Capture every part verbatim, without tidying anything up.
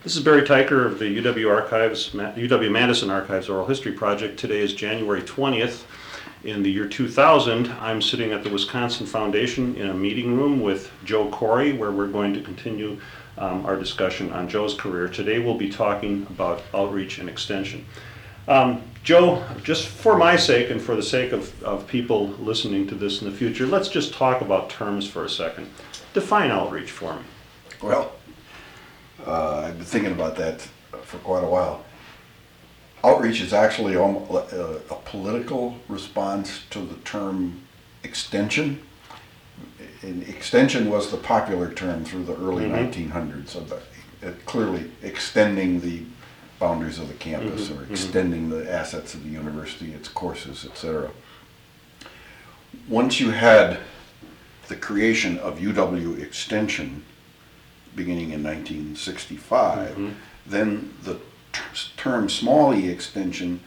This is Barry Tyker of the U W Archives, U W-Madison Archives Oral History Project. Today is January twentieth. In the year two thousand, I'm sitting at the Wisconsin Foundation in a meeting room with Joe Corey, where we're going to continue um, our discussion on Joe's career. Today we'll be talking about outreach and extension. Um, Joe, just for my sake and for the sake of, of people listening to this in the future, let's just talk about terms for a second. Define outreach for me. Well, uh, I've been thinking about that for quite a while. Outreach is actually almost a, a political response to the term extension. And extension was the popular term through the early mm-hmm. nineteen hundreds, of the, it clearly extending the boundaries of the campus mm-hmm. or extending mm-hmm. the assets of the university, its courses, et cetera. Once you had the creation of U W Extension beginning in nineteen sixty-five, mm-hmm. then the term small e extension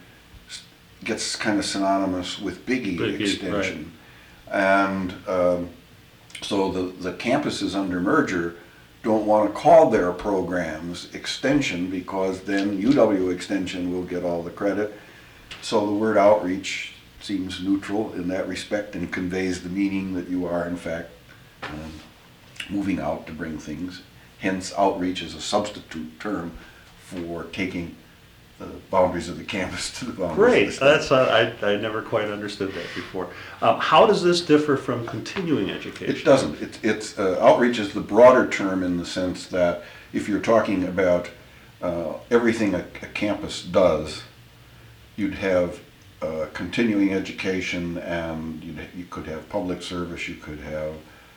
gets kind of synonymous with big E big extension. Right. And um, so the, the campuses under merger don't want to call their programs extension because then U W Extension will get all the credit. So the word outreach seems neutral in that respect and conveys the meaning that you are in fact um, moving out to bring things. Hence, outreach is a substitute term for taking the boundaries of the campus to the boundaries Great. of the state. That's uh, I, I never quite understood that before. Um, how does this differ from continuing education? It doesn't. It, it's uh, outreach is the broader term in the sense that if you're talking about uh, everything a, a campus does, you'd have uh, continuing education, and you'd, you could have public service, you could have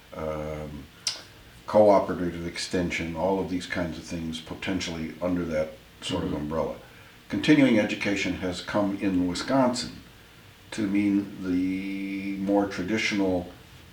um, cooperative extension, all of these kinds of things potentially under that sort mm-hmm. of umbrella. Continuing education has come in Wisconsin to mean the more traditional,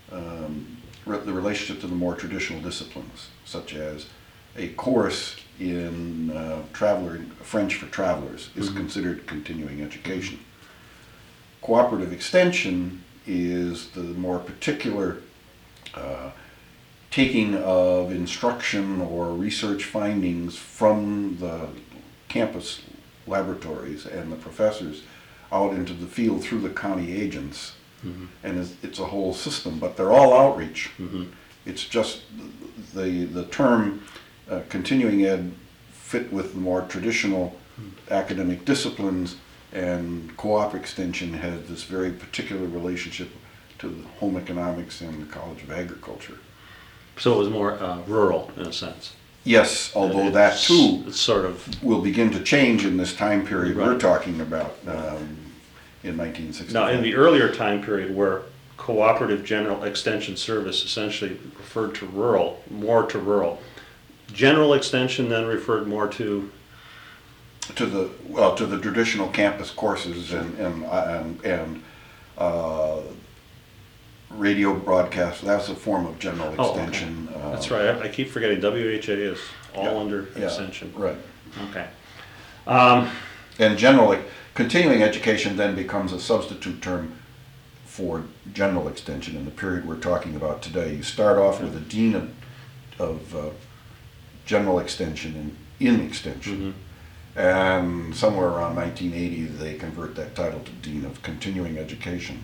um, re- the relationship to the more traditional disciplines, such as a course in uh, traveler French for travelers is mm-hmm. considered continuing education. Cooperative extension is the more particular uh, taking of instruction or research findings from the campus laboratories and the professors out into the field through the county agents. Mm-hmm. And it's, it's a whole system, but they're all outreach. Mm-hmm. It's just the, the term uh, continuing ed fit with the more traditional mm-hmm. academic disciplines, and co-op extension has this very particular relationship to the home economics and the College of Agriculture. So it was more uh, rural in a sense. Yes, although that too it's sort of will begin to change in this time period right. we're talking about um, in nineteen sixty. Now, in the earlier time period where cooperative general extension service essentially referred to rural, more to rural, general extension then referred more to to the well to the traditional campus courses and and and, and uh, radio broadcast. That's a form of general extension. Oh, okay. uh, That's right. I, I keep forgetting W H A is all yeah, under yeah, extension. Right. Okay. Um, and generally, continuing education then becomes a substitute term for general extension in the period we're talking about today. You start off with a dean of, of uh, general extension and in extension. Mm-hmm. And somewhere around nineteen eighty, they convert that title to dean of continuing education.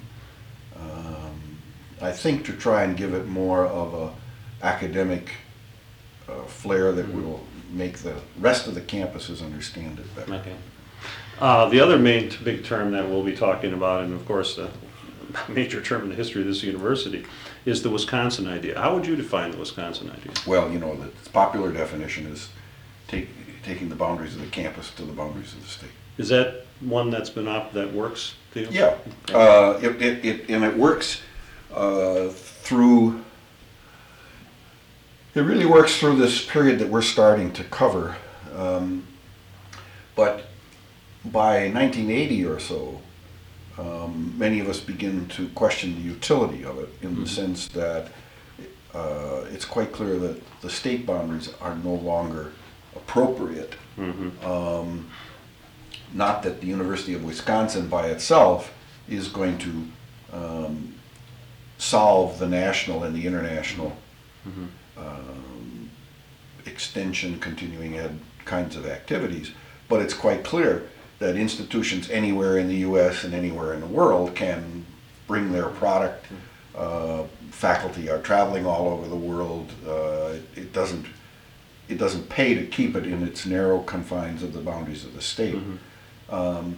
Um, I think to try and give it more of a academic uh, flair that mm-hmm. will make the rest of the campuses understand it better. Okay. Uh, the other main t- big term that we'll be talking about, and of course the major term in the history of this university, is the Wisconsin idea. How would you define the Wisconsin idea? Well, you know, the popular definition is take, taking the boundaries of the campus to the boundaries of the state. Is that one that's been up that works to you? Yeah, uh, it, it, it, and it works uh, through, it really works through this period that we're starting to cover. Um, but by nineteen eighty or so, um, many of us begin to question the utility of it in mm-hmm. the sense that uh, it's quite clear that the state boundaries are no longer appropriate. Mm-hmm. Um, not that the University of Wisconsin by itself is going to um, solve the national and the international mm-hmm. um, extension, continuing ed kinds of activities. But it's quite clear that institutions anywhere in the U S and anywhere in the world can bring their product. Uh, faculty are traveling all over the world. Uh, it, it doesn't it doesn't pay to keep it in its narrow confines of the boundaries of the state. Mm-hmm. um,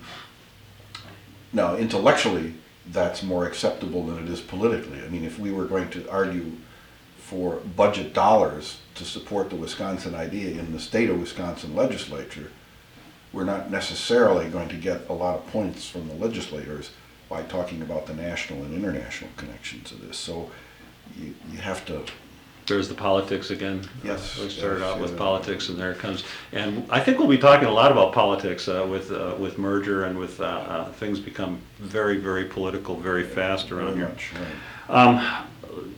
now, intellectually, that's more acceptable than it is politically. I mean, if we were going to argue for budget dollars to support the Wisconsin idea in the state of Wisconsin legislature, we're not necessarily going to get a lot of points from the legislators by talking about the national and international connections of this. So you, you have to... There's the politics again. Yes. Uh, we started yes, out with yeah. politics, and there it comes. And I think we'll be talking a lot about politics uh, with uh, with merger and with uh, uh, things become very, very political very fast around Very here. much, right. Um,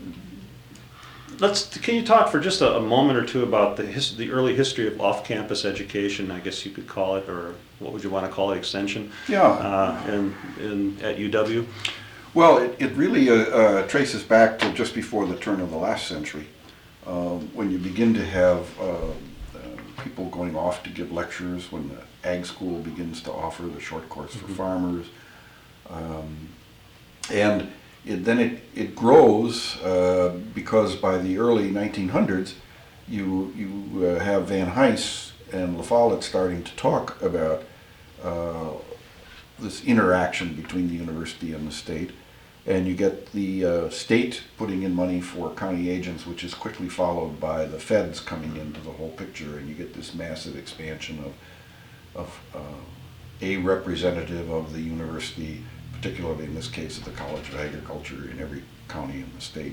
let's. Can you talk for just a, a moment or two about the his, the early history of off-campus education? I guess you could call it, or what would you want to call it, extension? Yeah. Uh, in, in at U W. Well, it, it really uh, uh, traces back to just before the turn of the last century, um, when you begin to have uh, uh, people going off to give lectures, when the ag school begins to offer the short course for mm-hmm. farmers. Um, and it, then it, it grows uh, because by the early nineteen hundreds, you, you uh, have Van Hise and La Follette starting to talk about uh, this interaction between the university and the state. And you get the uh, state putting in money for county agents, which is quickly followed by the feds coming into the whole picture, and you get this massive expansion of, of uh, a representative of the university, particularly in this case of the College of Agriculture, in every county in the state.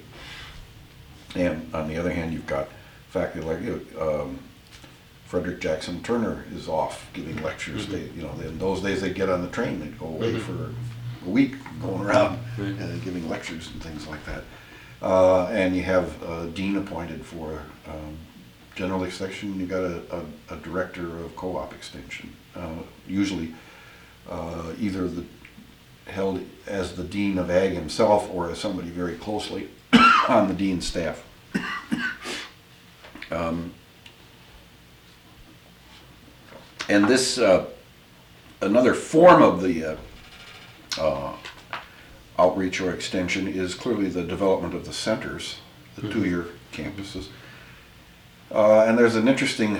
And on the other hand, you've got faculty like you know, um, Frederick Jackson Turner is off giving lectures. Mm-hmm. They, you know, in those days they'd get on the train, they'd go away mm-hmm. for a week going around right. and giving lectures and things like that. Uh, and you have a dean appointed for um, general extension. You've got a, a, a director of co-op extension, uh, usually uh, either the held as the dean of ag himself or as somebody very closely on the dean's staff. um, and this uh, another form of the uh, uh, outreach or extension is clearly the development of the centers, the mm-hmm. two-year campuses. Uh, and there's an interesting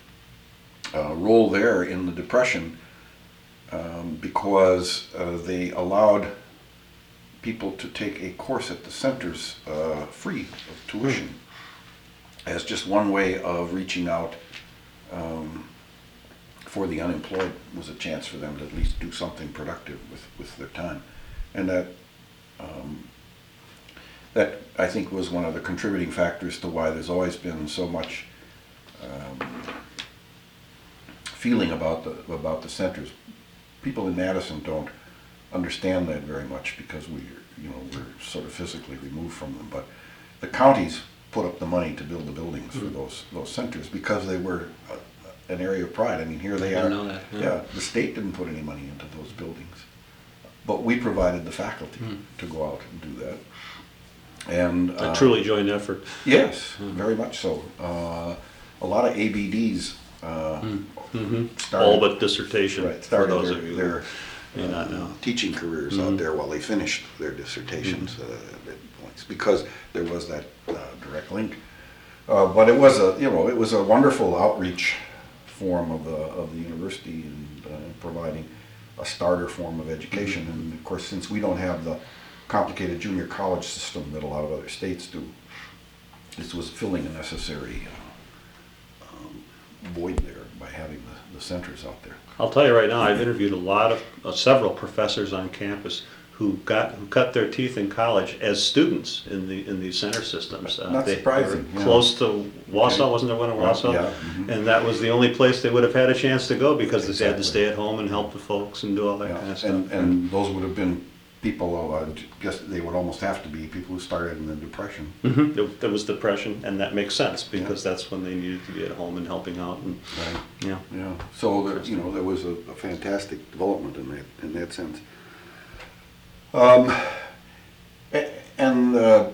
uh, role there in the Depression um, because uh, they allowed people to take a course at the centers uh, free of tuition mm-hmm. as just one way of reaching out um, for the unemployed. Was a chance for them to at least do something productive with, with their time. And that um, that I think was one of the contributing factors to why there's always been so much um, feeling about the about the centers. People in Madison don't understand that very much because we, you know, we're sort of physically removed from them. But the counties put up the money to build the buildings mm-hmm. for those those centers because they were uh, an area of pride. I mean, here they I are. Know that, yeah. yeah, the state didn't put any money into those buildings, but we provided the faculty mm. to go out and do that. And a uh, truly joint effort. Yes, mm. very much so. Uh, a lot of A B Ds uh, mm. mm-hmm. started, all but dissertation. Right, started for those their, of you their may uh, not know. teaching careers mm-hmm. out there while they finished their dissertations mm-hmm. uh, at points because there was that uh, direct link. Uh, but it was a you know it was a wonderful outreach form of the of the university and uh, providing a starter form of education. Mm-hmm. And of course, since we don't have the complicated junior college system that a lot of other states do, this was filling a necessary uh, um, void there by having the, the centers out there. I'll tell you right now, I've interviewed a lot of uh, several professors on campus who got who cut their teeth in college as students in the in these center systems. Uh, Not they, surprising. They were yeah. close to Wausau, okay. wasn't there one in Wausau? Yeah. Mm-hmm. And that was the only place they would have had a chance to go because exactly. they had to stay at home and help the folks and do all that yeah. kind of stuff. And, and those would have been people, uh, I guess they would almost have to be people who started in the Depression. Mm-hmm. There, there was Depression, and that makes sense because yeah. that's when they needed to be at home and helping out. And, right. Yeah. Yeah. So there, you know, there was a, a fantastic development in that in that sense. Um, and uh,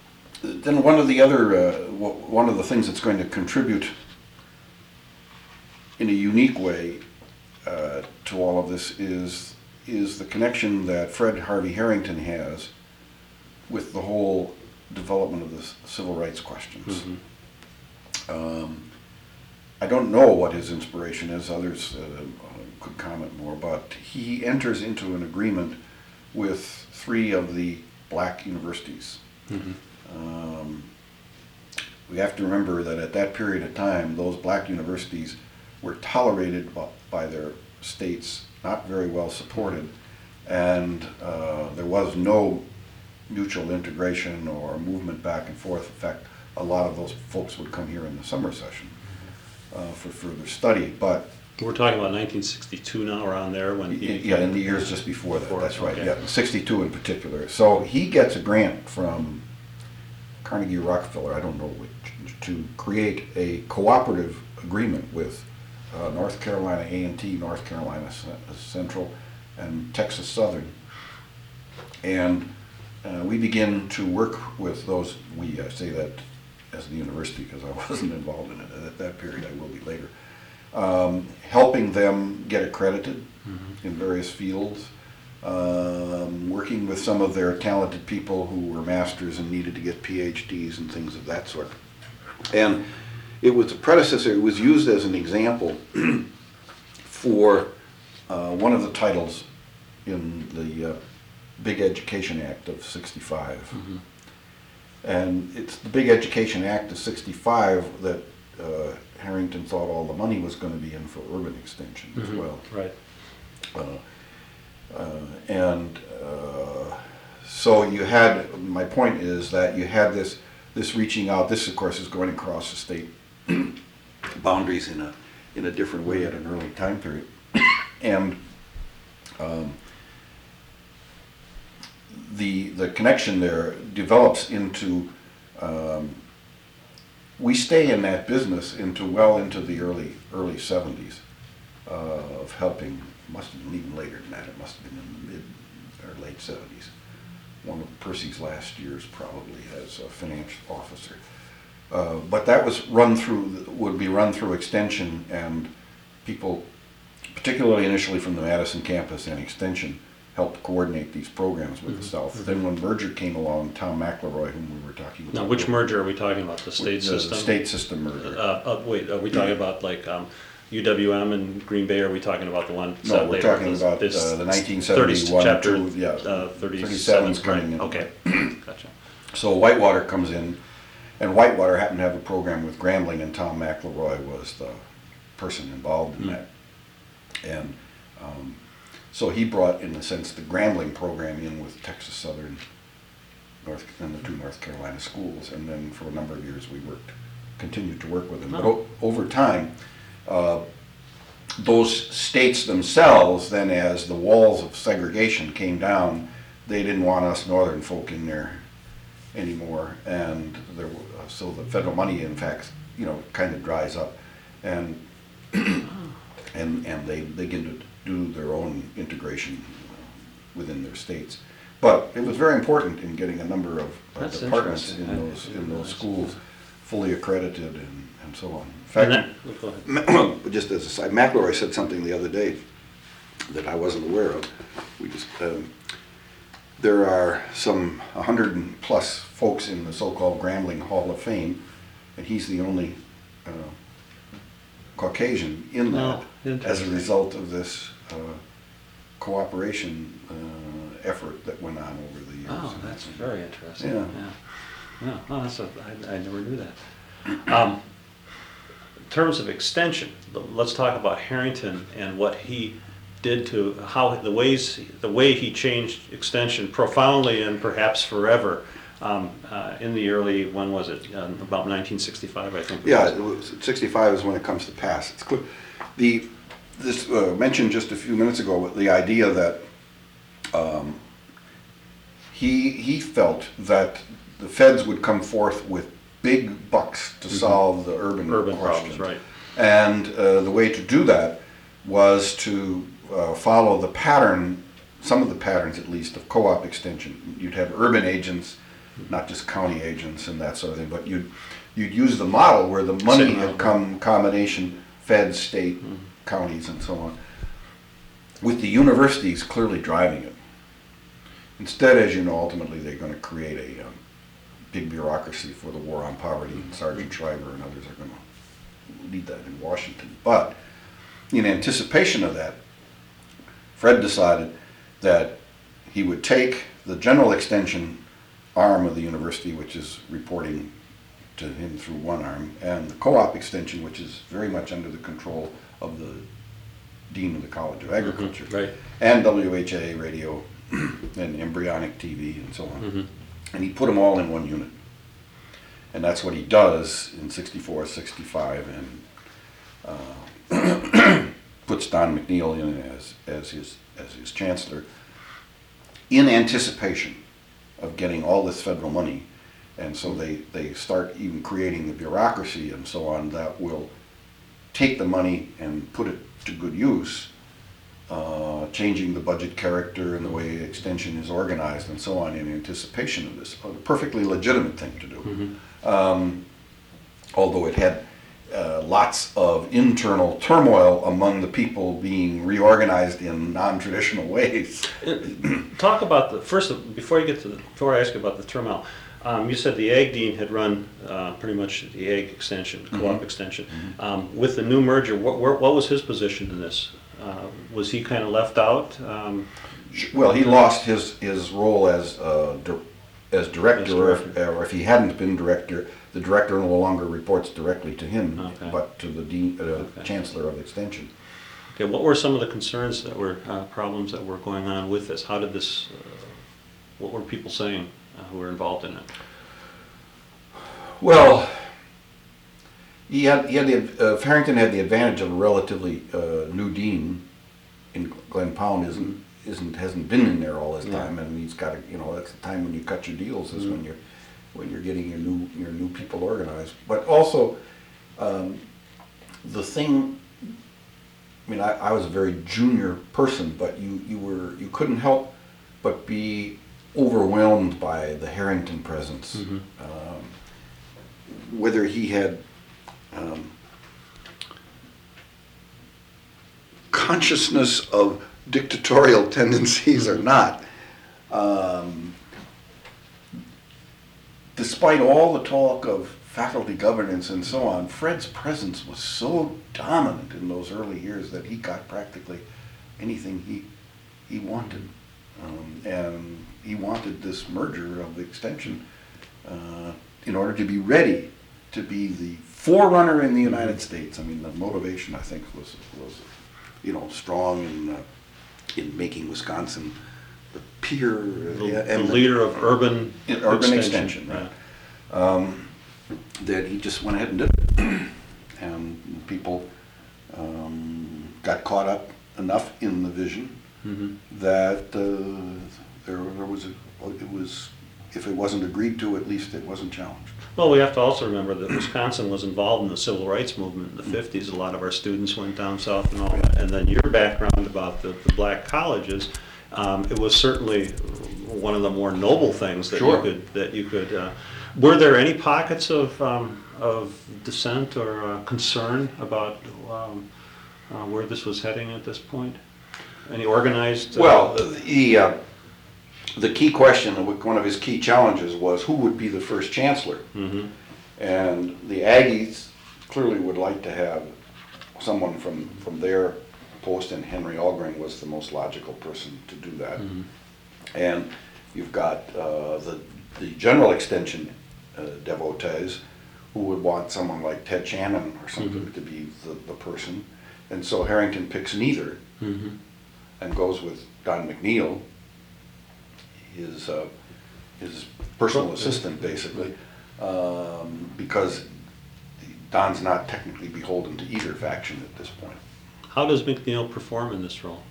then one of the other uh, one of the things that's going to contribute in a unique way uh, to all of this is is the connection that Fred Harvey Harrington has with the whole development of the c- civil rights questions. Mhm. Um, I don't know what his inspiration is. Others uh, could comment more, but he enters into an agreement with three of the black universities. Mhm. Um, we have to remember that at that period of time, those black universities were tolerated by, by their states, not very well supported, and uh, there was no mutual integration or movement back and forth. In fact, a lot of those folks would come here in the summer session uh, for further study, but We're talking about nineteen sixty-two now, around there when he... yeah, in the years just before that, Before, that's right, okay. yeah, sixty-two in particular. So he gets a grant from Carnegie Rockefeller, I don't know which, to create a cooperative agreement with uh, North Carolina A and T, North Carolina C- Central, and Texas Southern. And uh, we begin to work with those, we uh, say that as the university because I wasn't involved in it at that period, I will be later. Um, helping them get accredited Mhm. in various fields, um, working with some of their talented people who were masters and needed to get P H Ds and things of that sort. And it was a predecessor, it was used as an example for uh, one of the titles in the uh, Big Education Act of sixty-five. Mhm. And it's the Big Education Act of sixty-five that uh, Harrington thought all the money was going to be in for urban extension as Mhm. well. Right. Uh, uh, and uh, so you had, my point is that you had this, this reaching out, this of course is going across the state boundaries in a, in a different way at an early time period. And um, the, the connection there develops into, um, we stay in that business into well into the early, early seventies uh, of helping, must have been even later than that, it must have been in the mid or late seventies. One of Percy's last years probably as a finance officer. Uh, but that was run through, would be run through extension, and people, particularly initially from the Madison campus and extension, helped coordinate these programs with Mhm. the South. Mhm. Then when merger came along, Tom McElroy, whom we were talking about. Now, which merger are we talking about? The state the, system? The state system merger. Uh, uh, wait, are we talking about like um, U W M and Green Bay? Or are we talking about the one? No, set we're later? talking This- about this uh, the nineteen thirty seventy-one, chapter, two, yeah, uh, thirty-seven, thirty-seven's coming right, in. Okay, gotcha. So Whitewater comes in, and Whitewater happened to have a program with Grambling, and Tom McElroy was the person involved in Mm. that. And um, so he brought, in a sense, the Grambling program in with Texas Southern, North, and the two North Carolina schools, and then for a number of years we worked, continued to work with them. But Oh. o- over time, uh, those states themselves, then as the walls of segregation came down, they didn't want us northern folk in there anymore, and there, w- uh, so the federal money, in fact, you know, kind of dries up, and and and they begin to do their own integration within their states. But it was very important in getting a number of uh, That's departments in interesting. I those didn't in those realize. schools fully accredited and, and so on. In And fact, that, oh, go ahead. just as a side, McElroy said something the other day that I wasn't aware of. We just, um, there are some one hundred and plus folks in the so-called Grambling Hall of Fame, and he's the only uh, Caucasian in that Oh, as a interesting. result of this uh, cooperation uh, effort that went on over the years. Oh, that's very interesting. Yeah. Yeah. Yeah. Oh, that's a, I, I never knew that. Um, in terms of extension, l- let's talk about Harrington and what he did to how the ways the way he changed extension profoundly and perhaps forever. Um, uh, in the early, when was it? Um, about nineteen sixty-five, I think. it Yeah, was. it was- sixty-five is when it comes to pass. It's clear. The, this, uh, mentioned just a few minutes ago, the idea that um, he, he felt that the feds would come forth with big bucks to solve the urban Urban questions. problems, right? And uh, the way to do that was to uh, follow the pattern, some of the patterns at least, of co-op extension. You'd have urban agents, not just county agents and that sort of thing, but you'd, you'd use the model where the money Sitting had around. come combination feds, state, Mm. counties, and so on, with the universities clearly driving it. Instead, as you know, ultimately they're going to create a um, big bureaucracy for the war on poverty, and Sergeant Shriver and others are going to lead that in Washington. But in anticipation of that, Fred decided that he would take the general extension arm of the university, which is reporting to him through one arm, and the co-op extension, which is very much under the control of the dean of the College of Agriculture, Mm-hmm. Right. and W H A radio and embryonic T V and so on. Mm-hmm. And he put them all in one unit. And that's what he does in sixty-four, sixty-five, and uh, puts Don McNeil in as, as, his, as his chancellor in anticipation of getting all this federal money. And so they, they start even creating the bureaucracy and so on that will take the money and put it to good use, uh, changing the budget character and the way extension is organized and so on in anticipation of this. A perfectly legitimate thing to do. Mm-hmm. Um, although it had uh, lots of internal turmoil among the people being reorganized in non-traditional ways. Talk about the first before you get to the, before I ask you about the turmoil. Um, you said the ag dean had run uh, pretty much the ag extension, co-op Mm-hmm. extension. Um, with the new merger, what, what what was his position in this? Uh, was he kind of left out? Um, Well, he lost his, his role as uh, dir- as director, As or if, or if he hadn't been director, the director no longer reports directly to him, Okay. but to the dean, uh, Okay. chancellor of extension. okay, what were some of the concerns that were uh, problems that were going on with this? How did this? Uh, what were people saying uh, who were involved in it? Well, he had, he had the, uh, Farrington had the advantage of a relatively uh, new dean. In Glenn Pound isn't, isn't, hasn't been in there all this Yeah. time, and he's got to, you know, that's the time when you cut your deals is when Mhm. you're, when you're getting your new, your new people organized. But also, um, the thing, I mean, I, I was a very junior person, but you, you were, you couldn't help but be overwhelmed by the Harrington presence. Mhm. Um, whether he had um, consciousness of dictatorial tendencies or not, um, despite all the talk of faculty governance and so on, Fred's presence was so dominant in those early years that he got practically anything he he wanted. Um, and he wanted this merger of extension uh, in order to be ready to be the forerunner in the United States. I mean, the motivation, I think, was, was you know, strong in, uh, in making Wisconsin the peer The, uh, the and leader of urban in urban extension, extension, right. Um, that he just went ahead and did it. And people um, got caught up enough in the vision Mm-hmm. that uh, there, there was a, it was, if it wasn't agreed to, at least it wasn't challenged. Well, we have to also remember that Wisconsin was involved in the civil rights movement in the fifties. A lot of our students went down south and all that. And then your background about the, the black colleges, um, it was certainly one of the more noble things that Sure. you could, that you could, uh, were there any pockets of, um, of dissent or uh, concern about um, uh, where this was heading at this point? Any organized? uh, Well, the, uh, the key question, one of his key challenges was who would be the first chancellor? Mhm. And the Aggies clearly would like to have someone from, from their post, and Henry Algren was the most logical person to do that. Mhm. And you've got uh, the, the general extension uh, devotees who would want someone like Ted Shannon or something to be the, the person. And so Harrington picks neither Mhm. and goes with Don McNeil, his, uh, his personal assistant basically, um, because Don's not technically beholden to either faction at this point. How does McNeil perform in this role?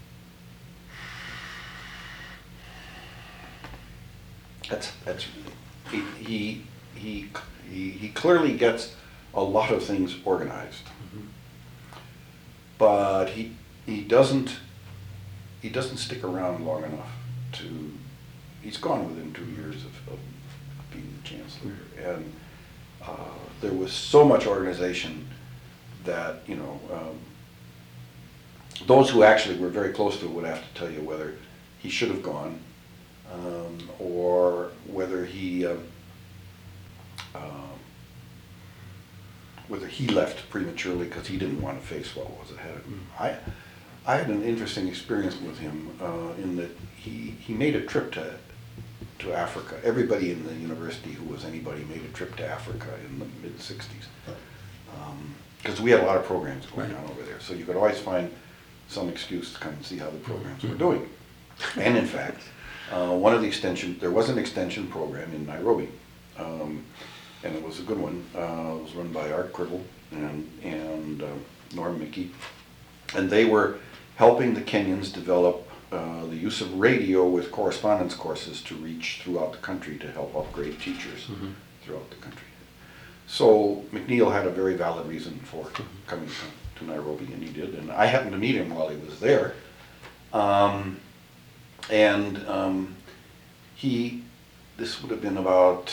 That's, that's, he, he, he, he he clearly gets a lot of things organized. But he, he doesn't, he doesn't stick around long enough to, he's gone within two years of, of being the chancellor. And uh, there was so much organization that, you know, um, those who actually were very close to it would have to tell you whether he should have gone, um, or whether he, um, um, whether he left prematurely because he didn't want to face what was ahead of him. I, I had an interesting experience with him uh, in that he, he made a trip to to Africa. Everybody in the university who was anybody made a trip to Africa in the mid sixties. Because um, we had a lot of programs going Right. on over there. So you could always find some excuse to come and see how the programs were doing. And in fact, uh, one of the extension, there was an extension program in Nairobi. Um, and it was a good one. Uh, it was run by Art Cribble and, and uh, Norm Mickey. And they were helping the Kenyans develop uh, the use of radio with correspondence courses to reach throughout the country to help upgrade teachers mm-hmm. throughout the country. So McNeil had a very valid reason for coming to, to Nairobi, and he did. And I happened to meet him while he was there. Um, and um, he, this would have been about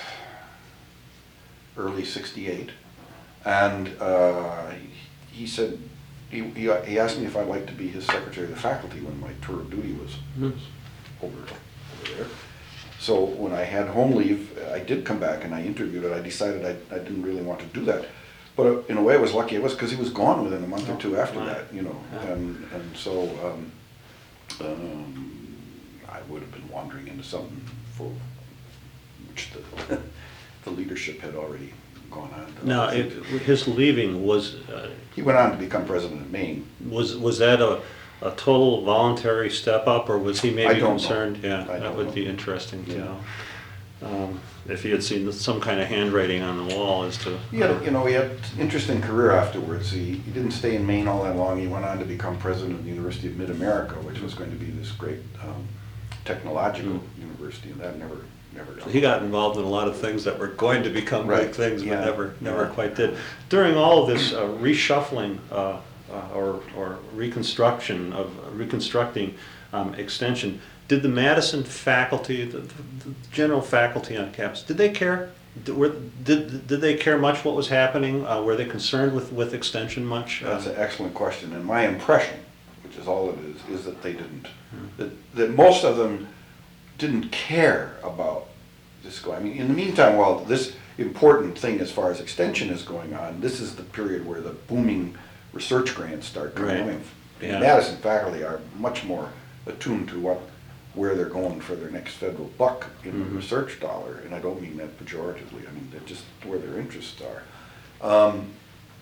early sixty-eight. And uh, he, he said, He, he, he asked me if I'd like to be his secretary of the faculty when my tour of duty was, was over, over there. So when I had home leave, I did come back and I interviewed it. I decided I, I didn't really want to do that. But in a way I was lucky. It was because he was gone within a month or two after that, you know. And, and so um, um, I would have been wandering into something for which the, the leadership had already gone on. To Now, it, his leaving was, uh, he went on to become president of Maine. was was that a, a total voluntary step up, or was he I maybe don't concerned? know. Yeah, I that don't would know. be interesting to Yeah. know. Um, if he had seen some kind of handwriting on the wall as to. He had, you know, he had an interesting career afterwards. He, he didn't stay in Maine all that long. He went on to become president of the University of Mid-America, which was going to be this great um, technological Mm. university, and that never, never got. So he got involved in a lot of things that were going to become Right. big things, but Yeah. never, never Yeah. quite did. During all of this uh, reshuffling uh, uh, or, or reconstruction of reconstructing um, extension, did the Madison faculty, the, the, the general faculty on campus, did they care? Did, were, did, did they care much what was happening? Uh, were they concerned with, with extension much? That's Uh, an excellent question, and my impression, which is all it is, is that they didn't. That, that most of them didn't care about this going. I mean, in the meantime, while this important thing as far as extension is going on, this is the period where the booming research grants start coming Right. in. Yeah. Madison faculty are much more attuned to what, where they're going for their next federal buck in Mhm. the research dollar, and I don't mean that pejoratively. I mean, they're just where their interests are. Um,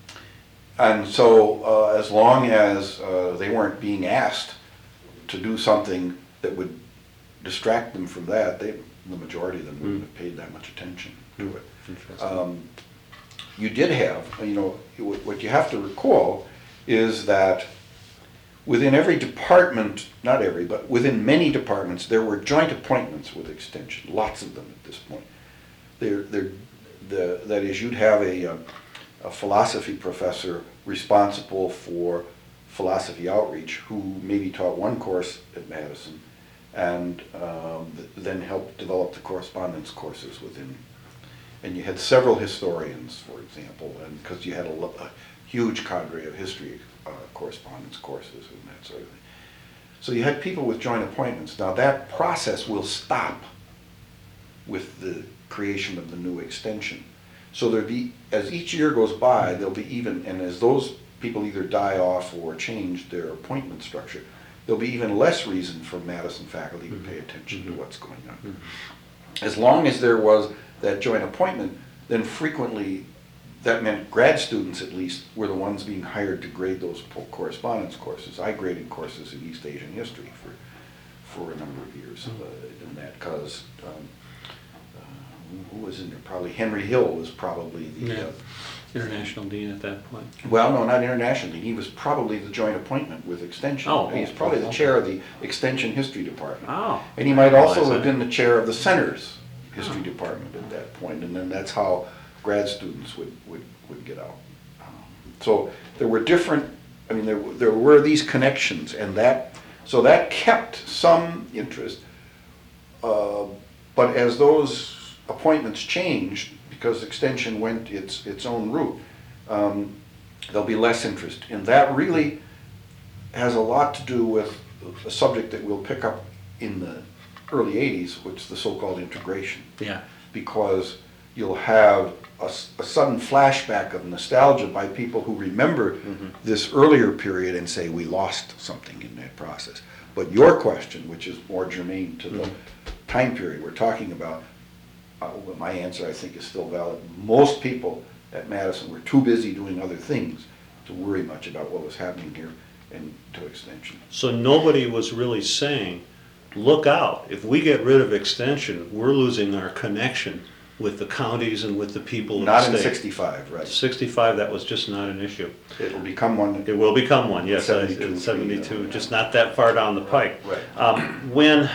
and so, uh, as long as uh, they weren't being asked to do something that would distract them from that, they, the majority of them wouldn't Mm. have paid that much attention to it. Interesting. Um, you did have, you know, what what you have to recall is that within every department, not every, but within many departments, there were joint appointments with extension, lots of them at this point. They're, they're, the, that is, you'd have a, uh, a philosophy professor responsible for philosophy outreach who maybe taught one course at Madison and um, th- then helped develop the correspondence courses within. And you had several historians, for example, and because you had a, lo- a huge cadre of history uh, correspondence courses and that sort of thing. So you had people with joint appointments. Now that process will stop with the creation of the new extension. So there'll be, as each year goes by, there'll be even, and as those people either die off or change their appointment structure, there'll be even less reason for Madison faculty to pay attention to what's going on. As long as there was that joint appointment, then frequently that meant grad students at least were the ones being hired to grade those po- correspondence courses. I graded courses in East Asian history for for a number of years uh, in that because um, uh, who was in there? Probably Henry Hill was probably the Yeah. uh, International dean at that point. well, no, not internationally. He was probably the joint appointment with Extension. Oh, He's oh, probably the okay. chair of the Extension History Department. Oh. And he might also realize have that. been the chair of the Center's History Oh. Department at that point, and then that's how grad students would, would, would get out. Um, So there were different, I mean, there, were- there were these connections, and that, so that kept some interest. Uh, But as those appointments changed, because Extension went its, its own route, um, there'll be less interest. And that really has a lot to do with a subject that we'll pick up in the early eighties, which is the so-called integration. Yeah. Because you'll have a, s- a sudden flashback of nostalgia by people who remember Mm-hmm. this earlier period and say, we lost something in that process. But your question, which is more germane to the time period we're talking about, uh, well, my answer, I think, is still valid. Most people at Madison were too busy doing other things to worry much about what was happening here and to extension. So nobody was really saying, look out, if we get rid of extension, we're losing our connection with the counties and with the people of the Not state. in sixty-five, right? sixty-five, that was just not an issue. It'll become one. It will become one, yes, I- seventy-two, in seventy-two, yeah. just not that far down the pike. Right. Um, When,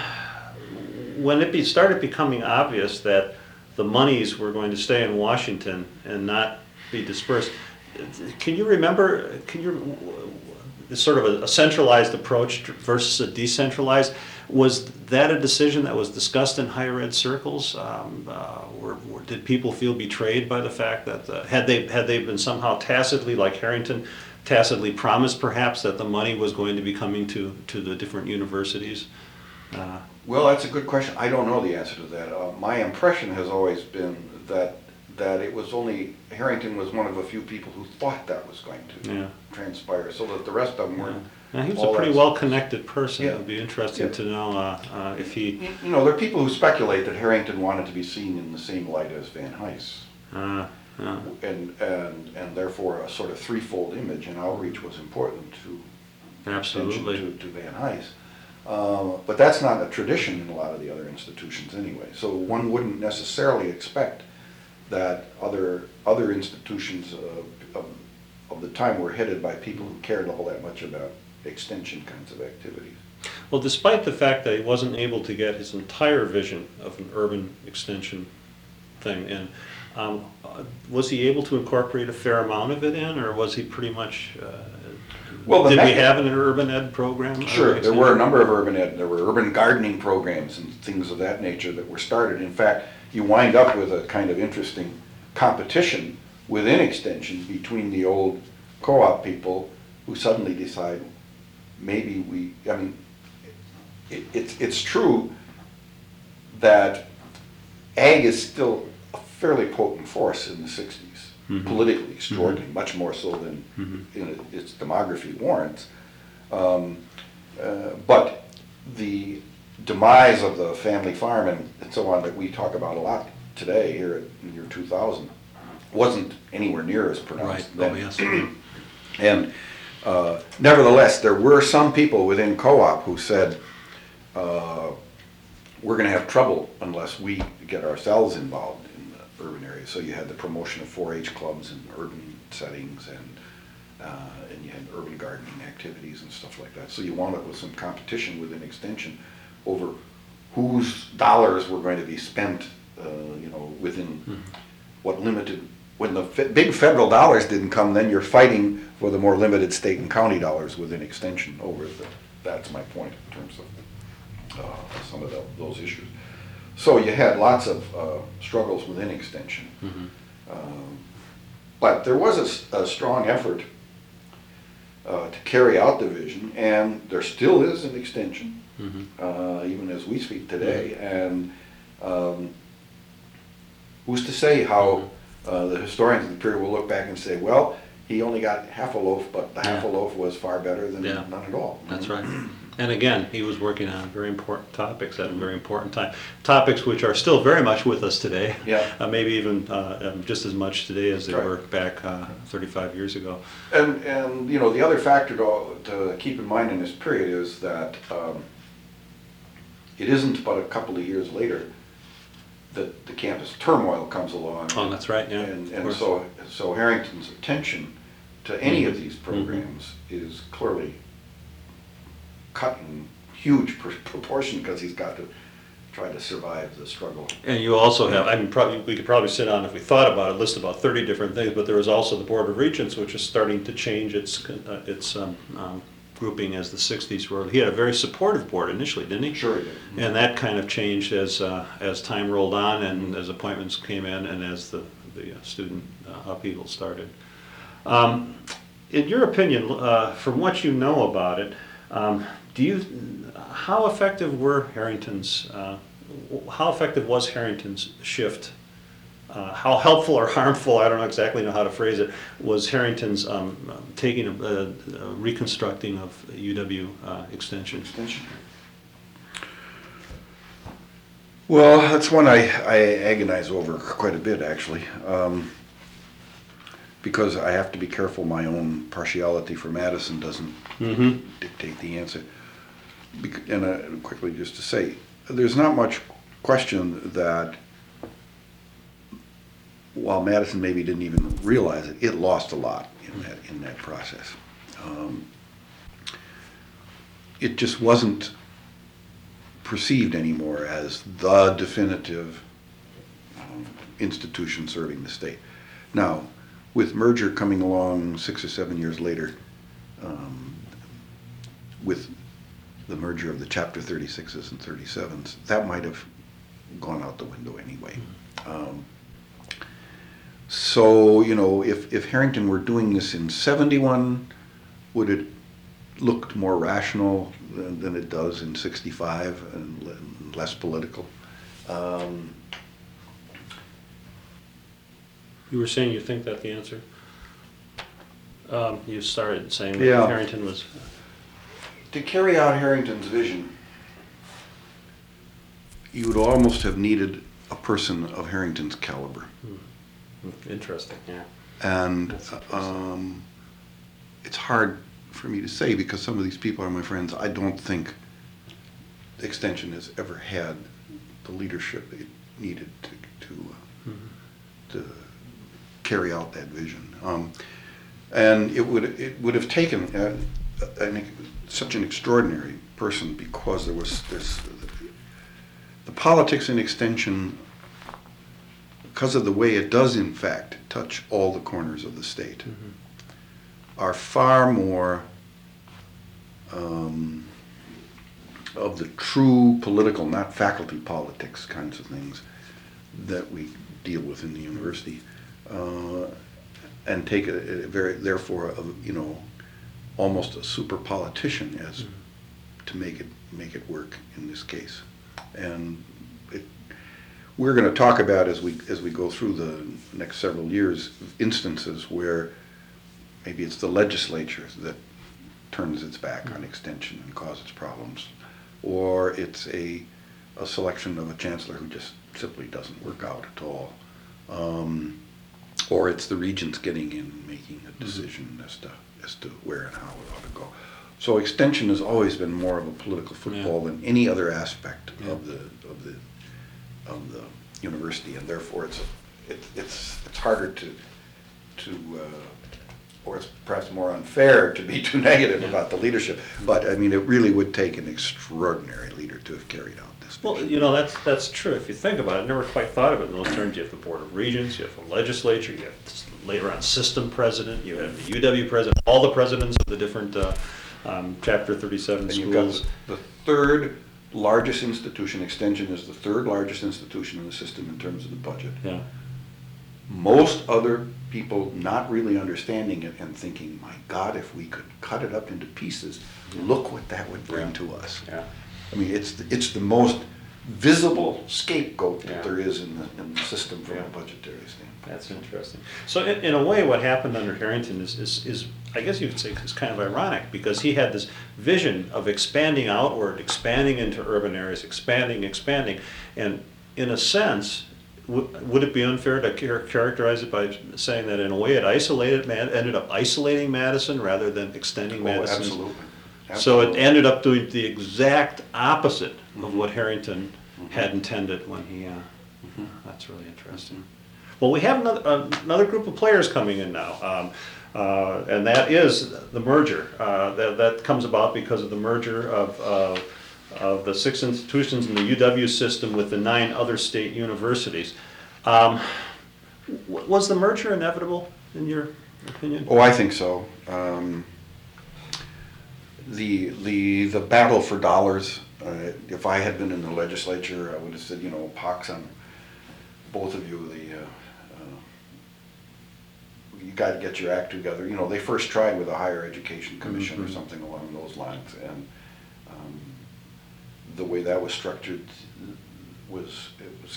when it be, started becoming obvious that the monies were going to stay in Washington and not be dispersed, can you remember, can you, it's sort of a- a centralized approach versus a decentralized, was that a decision that was discussed in higher ed circles? Um, uh, were, were, did people feel betrayed by the fact that, uh, had they, had they been somehow tacitly, like Harrington, tacitly promised perhaps that the money was going to be coming to, to the different universities? Uh, Well, that's a good question. I don't know the answer to that. Uh, my impression has always been that that it was only Harrington was one of a few people who thought that was going to Yeah. transpire, so that the rest of them weren't. Now, he was all a pretty that- well-connected person. It Yeah. would be interesting Yeah. to know uh, uh, if he, You you know, there are people who speculate that Harrington wanted to be seen in the same light as Van Hise, uh, uh, and and and therefore a sort of threefold image and outreach was important to absolutely. attention to, to Van Hise. Uh, but that's not a tradition in a lot of the other institutions anyway. So one wouldn't necessarily expect that other other institutions uh, of, of the time were headed by people who cared all that much about extension kinds of activities. Well, despite the fact that he wasn't able to get his entire vision of an urban extension thing in, um, uh, was he able to incorporate a fair amount of it in, or was he pretty much, uh, Well, the did we mech- have an urban ed program? Sure, Urban there were a extension? number of urban ed, there were urban gardening programs and things of that nature that were started. In fact, you wind up with a kind of interesting competition within extension between the old co-op people who suddenly decide maybe we, I mean, it, it's, it's true that ag is still a fairly potent force in the sixties, Mhm. politically, extraordinarily, much more so than Mhm. you know, its demography warrants. Um, uh, but the demise of the family farm and, and so on that we talk about a lot today here in the year two thousand wasn't anywhere near as Right, pronounced oh, then. yes. And uh, nevertheless, there were some people within co-op who said, uh, we're going to have trouble unless we get ourselves involved in the urban areas. So you had the promotion of four H clubs in urban settings, and uh, and you had urban gardening activities and stuff like that. So you wound up with some competition within extension over whose dollars were going to be spent, uh, you know, within Mm-hmm. what limited. When the fe- big federal dollars didn't come, then you're fighting for the more limited state and county dollars within extension over the. That's my point in terms of uh, some of the, those issues. So you had lots of uh, struggles within extension. Mhm. Um, but there was a s- a, strong effort uh, to carry out the vision, and there still is an extension, Mhm. uh, even as we speak today. And um, who's to say how uh, the historians of the period will look back and say, well, he only got half a loaf, but the half a Yeah. loaf was far better than Yeah. none at all. That's right. And again, he was working on very important topics at a very important time. Topics which are still very much with us today. Yeah. Uh, maybe even uh, um, just as much today as they Right. were back uh, thirty-five years ago. And, and, you know, the other factor to, to keep in mind in this period is that um, it isn't but a couple of years later that the campus turmoil comes along. Oh, that's right, yeah. And, of and course. so, so Harrington's attention to any of Mhm. these programs is clearly cut in huge pr- proportion because he's got to try to survive the struggle. And you also have, I mean, probably, we could probably sit down if we thought about it, list about thirty different things, but there was also the Board of Regents, which is starting to change its, uh, its um, um, grouping as the sixties were. He had a very supportive board initially, didn't he? Sure he did. And that kind of changed as, uh, as time rolled on and as appointments came in and as the, the uh, student uh, upheaval started. Um, in your opinion, uh, from what you know about it, um, do you, how effective were Harrington's, uh, how effective was Harrington's shift? Uh, how helpful or harmful, I don't know exactly know how to phrase it, was Harrington's um, taking, a, a, a reconstructing of U W uh, Extension? Extension. Well, that's one I, I agonize over quite a bit, actually, um, because I have to be careful my own partiality for Madison doesn't Mm-hmm. dictate the answer. Bec- And uh, quickly, just to say, there's not much question that while Madison maybe didn't even realize it, it lost a lot in that in that process. Um, it just wasn't perceived anymore as the definitive um, institution serving the state. Now, with merger coming along six or seven years later, um, with the merger of the Chapter thirty-sixes and thirty-sevens, that might have gone out the window anyway. Um, so, you know, if, if Harrington were doing this in seventy-one, would it looked more rational than, than it does in sixty-five and le- less political? Um, You were saying you think that the answer? Um, you started saying that Yeah. Harrington was. To carry out Harrington's vision, you would almost have needed a person of Harrington's caliber. Interesting, yeah. And That's interesting. um, it's hard for me to say because some of these people are my friends. I don't think Extension has ever had the leadership it needed to to, uh, to carry out that vision. Um, and it would it would have taken uh, an, such an extraordinary person because there was this the politics in Extension, because of the way it does in fact touch all the corners of the state, Mm-hmm. are far more um, of the true political, not faculty politics kinds of things that we deal with in the university, uh, and take it a very, therefore, a, you know, almost a super politician as Mm-hmm. to make it make it work in this case. And it, we're going to talk about as we as we go through the next several years instances where maybe it's the legislature that turns its back on Extension and causes problems, or it's a a selection of a chancellor who just simply doesn't work out at all, um, or it's the regents getting in and making a decision as to as to where and how it ought to go. So Extension has always been more of a political football Yeah. than any other aspect Yeah. of the of the of the university, and therefore it's it, it's it's harder to to uh, or it's perhaps more unfair to be too negative Yeah. about the leadership. But I mean, it really would take an extraordinary leader to have carried out this. Well, vision. you know, that's that's true. If you think about it, I never quite thought of it in those terms. You have the Board of Regents, you have the legislature, you have this later on system president, you have the U W president, all the presidents of the different uh, um, Chapter thirty-seven And you've got schools. the, the third largest institution. Extension is the third largest institution in the system in terms of the budget. Yeah. Most other people not really understanding it and thinking, my God, if we could cut it up into pieces, look what that would bring Yeah. to us. Yeah. I mean, it's, the- it's the most visible scapegoat Yeah. that there is in the, in the system from Yeah. a budgetary standpoint. That's interesting. So in, in a way, what happened under Harrington is, is, is, I guess you could say, is kind of ironic, because he had this vision of expanding outward, expanding into urban areas, expanding, expanding, and in a sense, w- would it be unfair to char- characterize it by saying that in a way it isolated, Man- ended up isolating Madison rather than extending Oh, Madison? absolutely. So it Absolutely. ended up doing the exact opposite of what Harrington had intended when he, uh, that's really interesting. Well, we have another, uh, another group of players coming in now, um, uh, and that is the merger. Uh, that, that comes about because of the merger of, uh, of the six institutions in the U W system with the nine other state universities. Um, w- was the merger inevitable, in your opinion? Oh, I think so. Um, the the the battle for dollars. Uh, if I had been in the legislature, I would have said, you know, pox on both of you. The uh, uh, you you've got to get your act together. You know, they first tried with a higher education commission Mhm. or something along those lines, and um, the way that was structured was, it was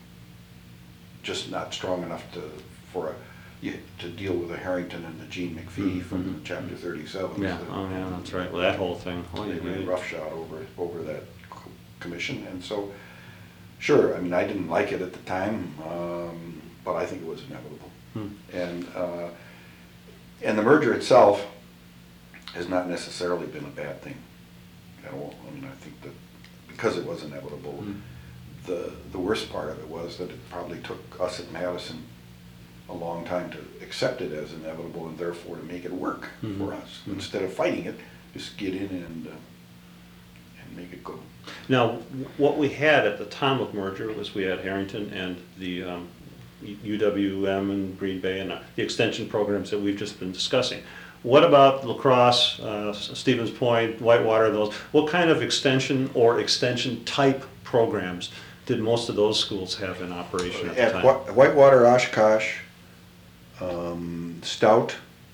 just not strong enough to, for a, you, to deal with a Harrington and a Gene McPhee from Mhm. Chapter thirty-seven. Yeah, oh yeah, that's right, well, that whole thing. Oh, They yeah, ran yeah. roughshod over, over that co- commission, and so, sure, I mean, I didn't like it at the time, um, but I think it was inevitable. Hmm. And, uh, and the merger itself has not necessarily been a bad thing at all. I mean, I think that because it was inevitable, Hmm. the, the worst part of it was that it probably took us at Madison a long time to accept it as inevitable and therefore to make it work Mhm. for us. Mhm. Instead of fighting it, just get in and, uh, and make it go. Now, what we had at the time of merger was we had Harrington and the um, U W M and Green Bay and uh, the extension programs that we've just been discussing. What about La Crosse, uh, Stevens Point, Whitewater, those? What kind of extension or extension type programs did most of those schools have in operation at the At time? Whi- Whitewater, Oshkosh, um, Stout,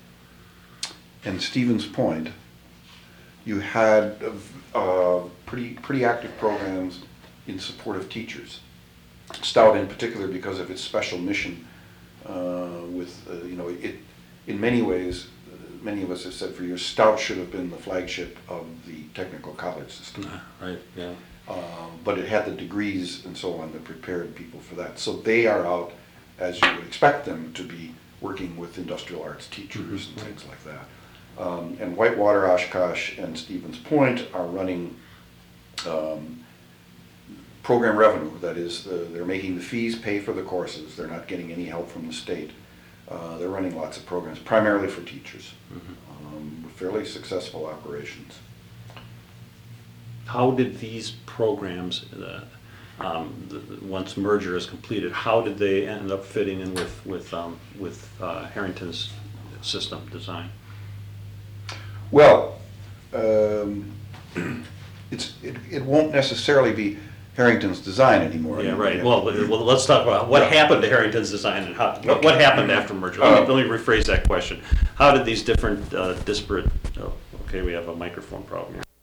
and Stevens Point, you had uh, pretty pretty active programs in support of teachers. Stout, in particular, because of its special mission, uh, with uh, you know it. In many ways, uh, many of us have said for years, Stout should have been the flagship of the technical college system. Ah, right, yeah. Uh, but it had the degrees and so on that prepared people for that. So they are out, as you would expect them to be, working with industrial arts teachers and things like that. Um, and Whitewater, Oshkosh, and Stevens Point are running um, program revenue. That is, uh, they're making the fees pay for the courses. They're not getting any help from the state. Uh, they're running lots of programs, primarily for teachers. Mm-hmm. Um, fairly successful operations. How did these programs, uh, um, the, the- once merger is completed, how did they end up fitting in with with um, with uh, Harrington's system design? Well, um, it's, it, it won't necessarily be Harrington's design anymore. Yeah, I mean, right. yeah. Well, let- well, let's talk about what Yeah. happened to Harrington's design and how, what, what happened after merger. Let me, Uh, let me rephrase that question. How did these different uh, disparate? Oh, okay, we have a microphone problem here.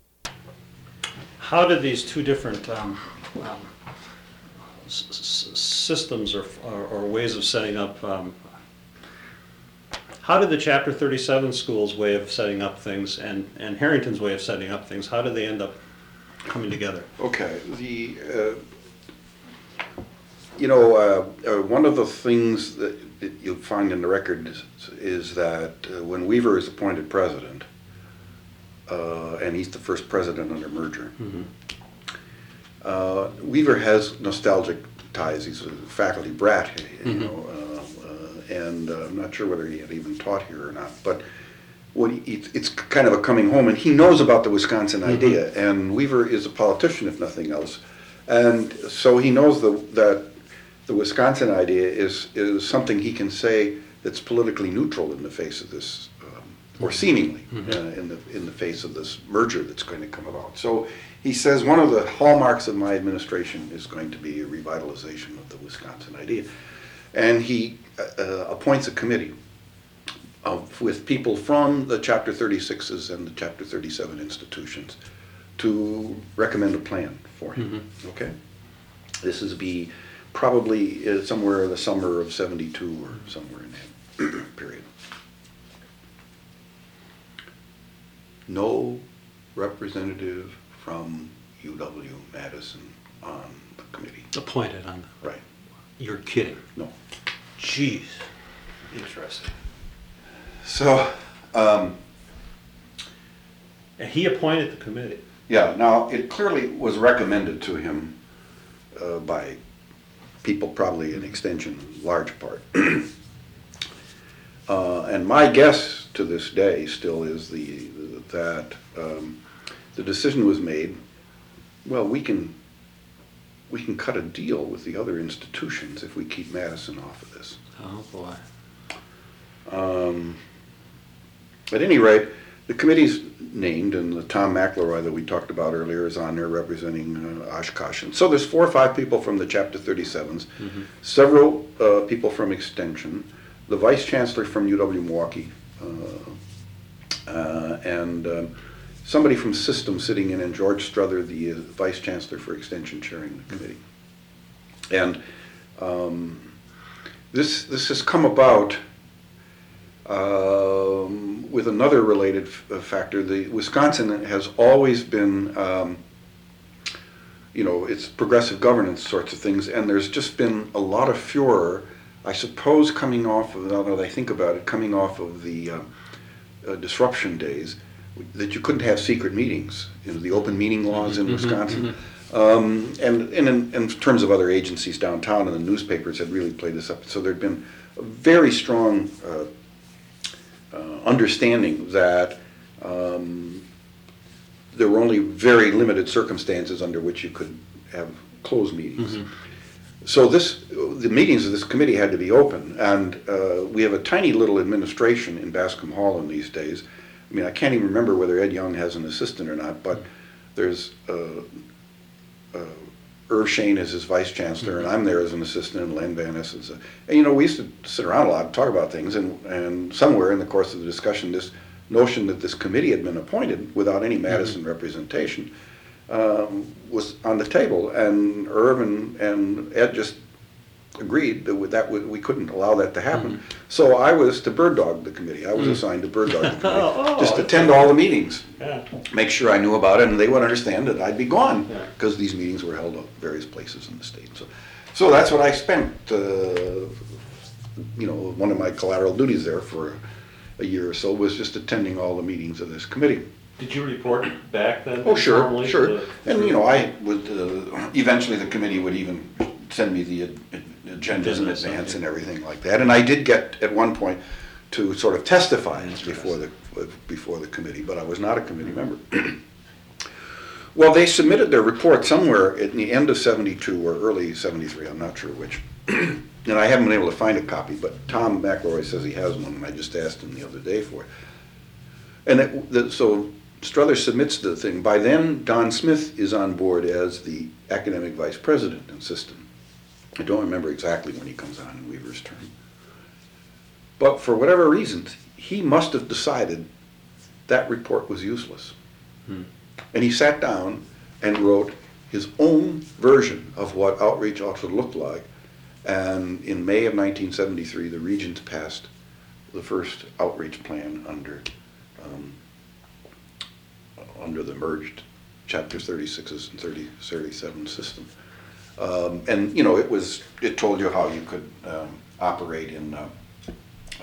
How did these two different um, um, s- s- systems or, or, or ways of setting up? Um, how did the Chapter thirty-seven schools' way of setting up things and, and Harrington's way of setting up things? How did they end up coming together? Okay, the, uh, you know, uh, uh, one of the things that that you'll find in the record is, is that uh, when Weaver is appointed president, uh, and he's the first president under merger, Mhm. uh, Weaver has nostalgic ties. He's a faculty brat, you Mhm. know, uh, uh, and uh, I'm not sure whether he had even taught here or not, but what he, it's, it's kind of a coming home, and he knows about the Wisconsin Mhm. idea, and Weaver is a politician, if nothing else, and so he knows the, that the Wisconsin idea is, is something he can say that's politically neutral in the face of this, um, or seemingly Mhm. uh, in the in the face of this merger that's going to come about. So he says one of the hallmarks of my administration is going to be a revitalization of the Wisconsin idea, and he uh, uh, appoints a committee of, with people from the Chapter thirty-sixes and the Chapter thirty-seven institutions to recommend a plan for him. Mhm. Okay, this is be probably uh, somewhere in the summer of seventy-two or somewhere in that period. No representative from U W Madison on the committee. Appointed on. Right. You're kidding. No. Jeez. Interesting. So, um, And he appointed the committee. yeah, now it clearly was recommended to him uh, by people, probably in extension, large part. uh, and my guess to this day still is the that um, the decision was made. Well, we can we can cut a deal with the other institutions if we keep Madison off of this. Oh, boy. Um, at any rate, the committee's named, and the Tom McElroy that we talked about earlier is on there representing uh, Oshkosh. And so there's four or five people from the Chapter thirty-sevens, Mhm. several uh, people from Extension, the vice chancellor from U W Milwaukee, uh, uh, and um, somebody from System sitting in, and George Struther, the uh, vice chancellor for extension, chairing the committee. And um, this this has come about um, with another related f- factor. The Wisconsin has always been, um, you know, it's progressive governance sorts of things, and there's just been a lot of furor, I suppose, coming off of, now that I think about it, coming off of the uh, uh, disruption days, that you couldn't have secret meetings, you know, the open meeting laws in Mm-hmm, Wisconsin. mm-hmm. Um, and and in, in terms of other agencies downtown, and the newspapers had really played this up. So there'd been a very strong uh, uh, understanding that um, there were only very limited circumstances under which you could have closed meetings. Mm-hmm. So this, the meetings of this committee had to be open, and uh, we have a tiny little administration in Bascom Hall in these days. I mean, I can't even remember whether Ed Young has an assistant or not, but there's uh, uh, Irv Shane is his vice chancellor, mm-hmm. and I'm there as an assistant, and Len Van Ness is a, and you know, we used to sit around a lot and talk about things, and, and somewhere in the course of the discussion, this notion that this committee had been appointed without any Madison mm-hmm. representation um, was on the table, and Irv and, and Ed just agreed that with that we couldn't allow that to happen. Mm-hmm. So I was to bird dog the committee. I was mm-hmm. assigned to bird dog the committee, oh, just attend all the meetings, yeah. make sure I knew about it, and they would understand that I'd be gone because yeah. these meetings were held at various places in the state. So, so that's what I spent. Uh, you know, one of my collateral duties there for a year or so was just attending all the meetings of this committee. Did you report back then? Oh, sure, formally sure. to the- And you know, I would uh, eventually the committee would even send me the ad- agendas in Business, advance okay. and everything like that. And I did get at one point to sort of testify Interesting. before the before the committee, but I was not a committee member. Well, they submitted their report somewhere at the end of seventy-two or early seventy-three. I'm not sure which. And I haven't been able to find a copy, but Tom McElroy says he has one, and I just asked him the other day for it. And it, the, so Struther submits the thing. By then, Don Smith is on board as the academic vice president in System. I don't remember exactly when he comes on in Weaver's term. But for whatever reasons, he must have decided that report was useless. Hmm. And he sat down and wrote his own version of what outreach ought to look like. And in May of nineteen seventy-three, the Regents passed the first outreach plan under um, under the merged chapter thirty-sixes and thirty, thirty-seven system. Um, and you know, it was it told you how you could um, operate in uh, uh,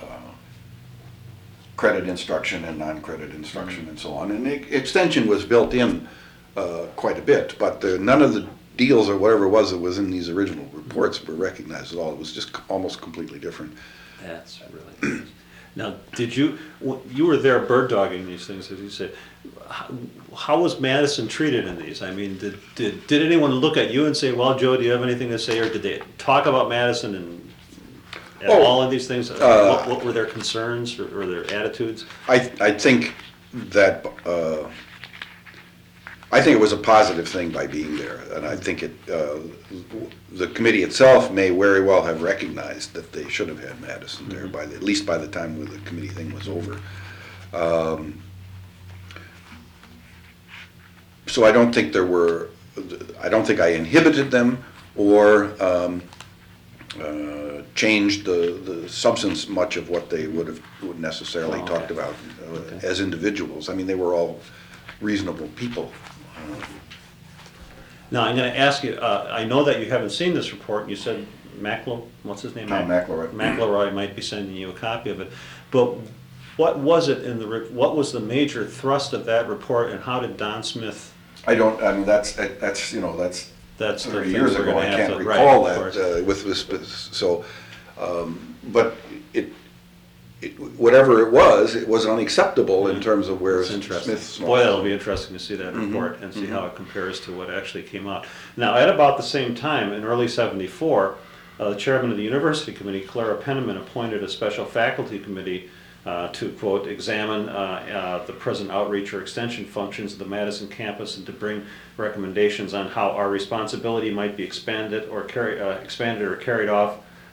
credit instruction and non-credit instruction mm-hmm. and so on. And the extension was built in uh, quite a bit, but the, none of the deals or whatever it was that was in these original reports were recognized at all. It was just almost completely different. That's really nice. Now, did you, you were there bird dogging these things, as you said. How, how was Madison treated in these? I mean, did, did did anyone look at you and say, well, Joe, do you have anything to say? Or did they talk about Madison and at oh, all of these things? Uh, what, what were their concerns or, or their attitudes? I, I think that, uh, I think it was a positive thing by being there. And I think it, uh, the committee itself may very well have recognized that they should have had Madison mm-hmm. there, by the, at least by the time when the committee thing was over. Um, so I don't think there were, I don't think I inhibited them or um, uh, changed the, the substance much of what they would have would necessarily oh, okay. talked about uh, okay. as individuals. I mean, they were all reasonable people. Um, Now, I'm going to ask you, uh, I know that you haven't seen this report, and you said McElroy, what's his name? Tom McElroy. McElroy might be sending you a copy of it. But what was it in the, re- what was the major thrust of that report, and how did Don Smith? I don't, I mean, that's, that's, you know, that's That's the thirty thing years we're ago. gonna I have can't to- recall right, of that uh, with this, so, um, but it, it, whatever it was, it was unacceptable in terms of where It's interesting. Smith's. Boy, that'll be interesting to see that Mhm, report and see mhm. how it compares to what actually came out. Now, at about the same time, in early seventy-four, uh, the chairman of the university committee, Clara Penniman, appointed a special faculty committee uh, to, quote, examine uh, uh, the present outreach or extension functions of the Madison campus and to bring recommendations on how our responsibility might be expanded or carry, uh, expanded or carried off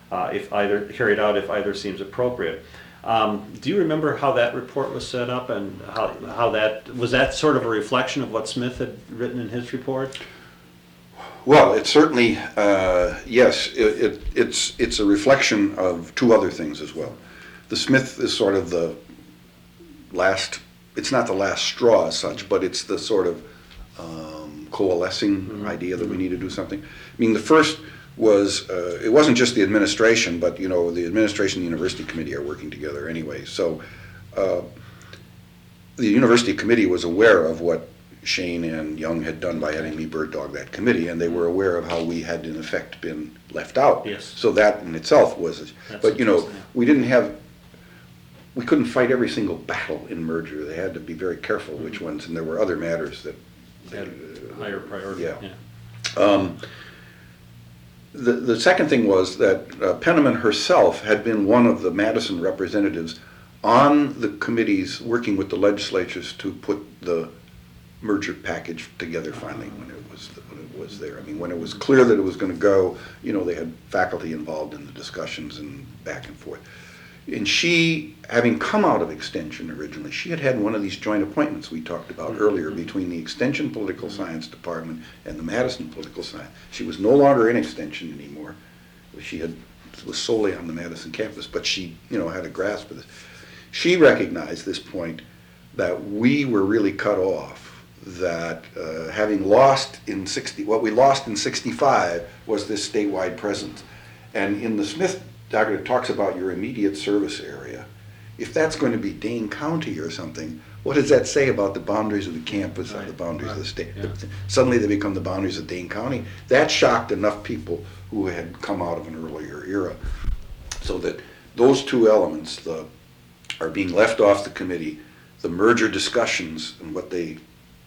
uh, if either, carried out if either seems appropriate. Um, do you remember how that report was set up and how, how that, was that sort of a reflection of what Smith had written in his report? Well, it's certainly, uh, yes, it, it, it's, it's a reflection of two other things as well. The Smith is sort of the last, it's not the last straw as such, but it's the sort of um, coalescing mm-hmm. idea that we need to do something. I mean, the first was, uh, it wasn't just the administration, but, you know, the administration and the university committee are working together anyway. So uh, the university committee was aware of what Shane and Young had done by having me bird dog that committee, and they were aware of how we had in effect been left out. Yes. So that in itself was, That's but you know, we didn't have, we couldn't fight every single battle in merger. They had to be very careful which mm-hmm. ones, and there were other matters that had uh, higher priority. Yeah. yeah. Um, the the second thing was that uh, Penniman herself had been one of the Madison representatives on the committees working with the legislatures to put the merger package together finally when it was when it was there. I mean, when it was clear that it was going to go, you know, they had faculty involved in the discussions and back and forth. And she, having come out of Extension originally, she had had one of these joint appointments we talked about mm-hmm. earlier between the Extension Political Science Department and the Madison Political Science. She was no longer in Extension anymore. She had was solely on the Madison campus, but she, you know, had a grasp of this. She recognized this point that we were really cut off. That uh, having lost in sixty, what we lost in sixty-five was this statewide presence. And in the Smith document, it talks about your immediate service area. If that's going to be Dane County or something, what does that say about the boundaries of the campus right. or the boundaries right. of the state? Yeah. Suddenly they become the boundaries of Dane County. That shocked enough people who had come out of an earlier era. So that those two elements the, are being left off the committee. The merger discussions and what they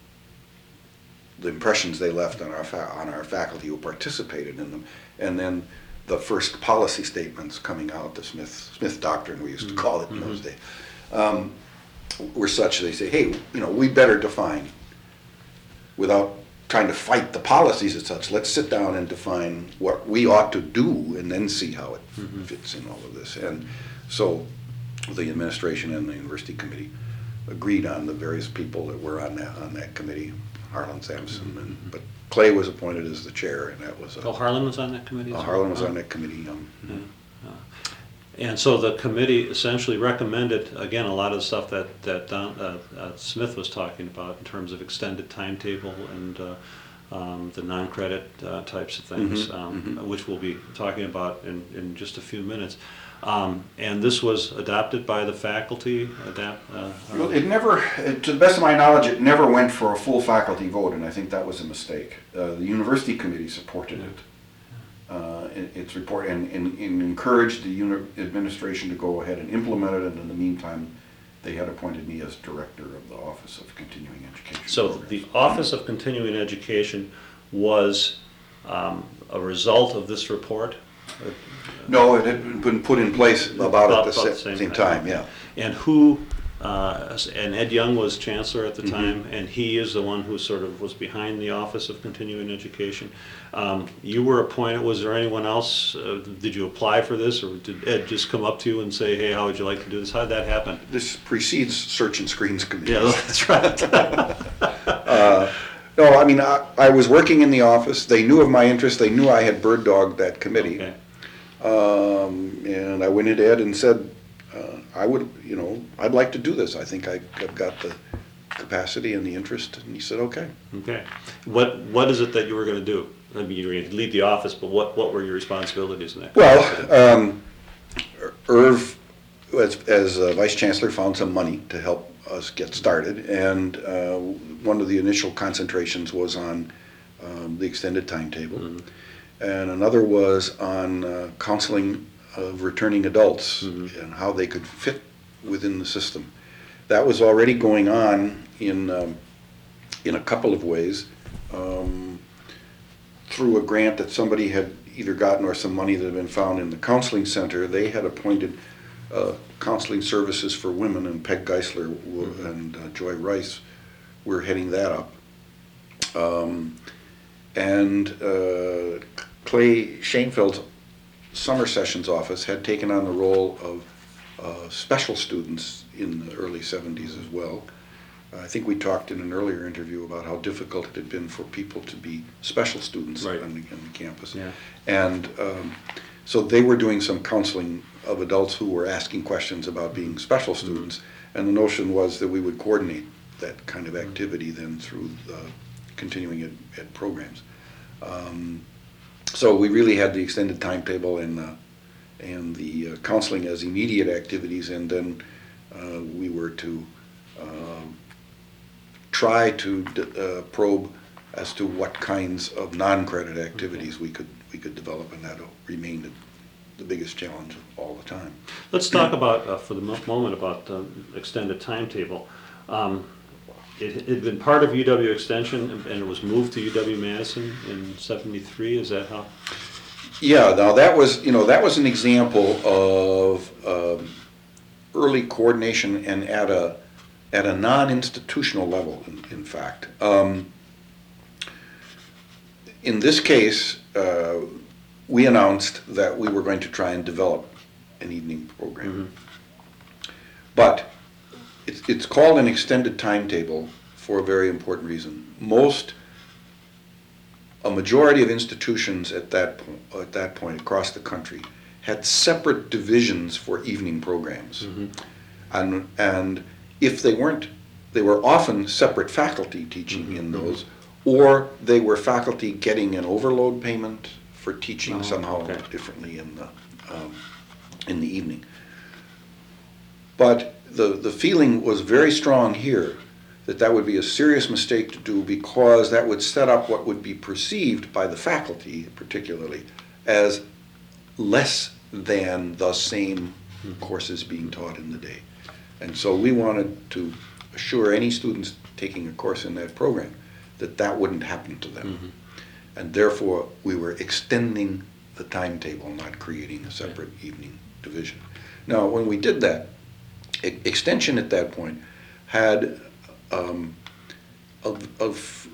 the impressions they left on our fa- on our faculty who participated in them, and then the first policy statements coming out, the Smith Smith Doctrine we used to call it in mm-hmm. those days, um, were such they say, hey, you know, we better define without trying to fight the policies and such. Let's sit down and define what we ought to do, and then see how it mm-hmm. fits in all of this. And so, the administration and the university committee agreed on the various people that were on that on that committee. Harlan Sampson, and, but Clay was appointed as the chair, and that was. A, oh, Harlan was on that committee. Uh, Harlan was oh. on that committee. Um, yeah. uh, and so the committee essentially recommended again a lot of the stuff that that Don, uh, uh, Smith was talking about in terms of extended timetable and uh, um, the non-credit uh, types of things, mm-hmm, um, mm-hmm. which we'll be talking about in, in just a few minutes. Um, and this was adopted by the faculty? Adapt, uh, well, it never, it, to the best of my knowledge, it never went for a full faculty vote, and I think that was a mistake. Uh, the university committee supported it, uh, it its report, and, and, and encouraged the uni- administration to go ahead and implement it, and in the meantime, they had appointed me as director of the Office of Continuing Education. So programs. The Office of Continuing Education was um, a result of this report? No, it had been put in place about, about at the, about sa- same, same time, time, yeah. And who, uh, and Ed Young was chancellor at the mm-hmm. time, and he is the one who sort of was behind the Office of Continuing Education. Um, you were appointed, was there anyone else, uh, did you apply for this, or did Ed just come up to you and say, hey, how would you like to do this? How did that happen? This precedes Search and Screens Committee. Yeah, that's right. uh, no, I mean, I, I was working in the office, they knew of my interest, they knew I had bird dogged that committee. Okay. Um, and I went into Ed and said, uh, I would, you know, I'd like to do this. I think I, I've got the capacity and the interest. And he said, okay. Okay. What What is it that you were going to do? I mean, you were going to lead the office, but what, what were your responsibilities in that? Well, um, Irv, as, as uh, vice chancellor, found some money to help us get started. And uh, one of the initial concentrations was on um, the extended timetable. Mm-hmm. And another was on uh, counseling of returning adults mm-hmm. and how they could fit within the system. That was already going on in um, in a couple of ways. Um, through a grant that somebody had either gotten or some money that had been found in the counseling center, they had appointed uh, counseling services for women, and Peg Geisler mm-hmm. and uh, Joy Rice were heading that up. Um, and uh, Clay Shanefeld's summer sessions office had taken on the role of uh, special students in the early seventies as well. I think we talked in an earlier interview about how difficult it had been for people to be special students Right. on, the, on the campus. Yeah. And um, so they were doing some counseling of adults who were asking questions about being special students. Mm-hmm. And the notion was that we would coordinate that kind of activity then through the continuing ed, ed programs. Um, so we really had the extended timetable and, uh, and the uh, counseling as immediate activities, and then uh, we were to uh, try to uh, probe as to what kinds of non-credit activities okay. we could we could develop, and that remained the biggest challenge all the time. Let's talk about, uh, for the mo- moment, about the extended timetable. Um, it had been part of U W Extension, and it was moved to U W Madison in seventy-three. Is that how? Yeah. Now that was, you know, that was an example of um, early coordination, and at a at a non-institutional level. In, in fact, um, in this case, uh, we announced that we were going to try and develop an evening program. Mm-hmm. But it's, it's called an extended timetable for a very important reason. Most, a majority of institutions at that point, at that point across the country had separate divisions for evening programs. Mm-hmm. And, and if they weren't, they were often separate faculty teaching mm-hmm. in those, or they were faculty getting an overload payment for teaching oh, somehow okay. differently in the um, in the evening. But the the feeling was very strong here that that would be a serious mistake to do, because that would set up what would be perceived by the faculty particularly as less than the same mm-hmm. courses being taught in the day. And so we wanted to assure any students taking a course in that program that that wouldn't happen to them. Mm-hmm. And therefore, we were extending the timetable, not creating a separate okay. evening division. Now, when we did that, e- extension at that point had um, a, a,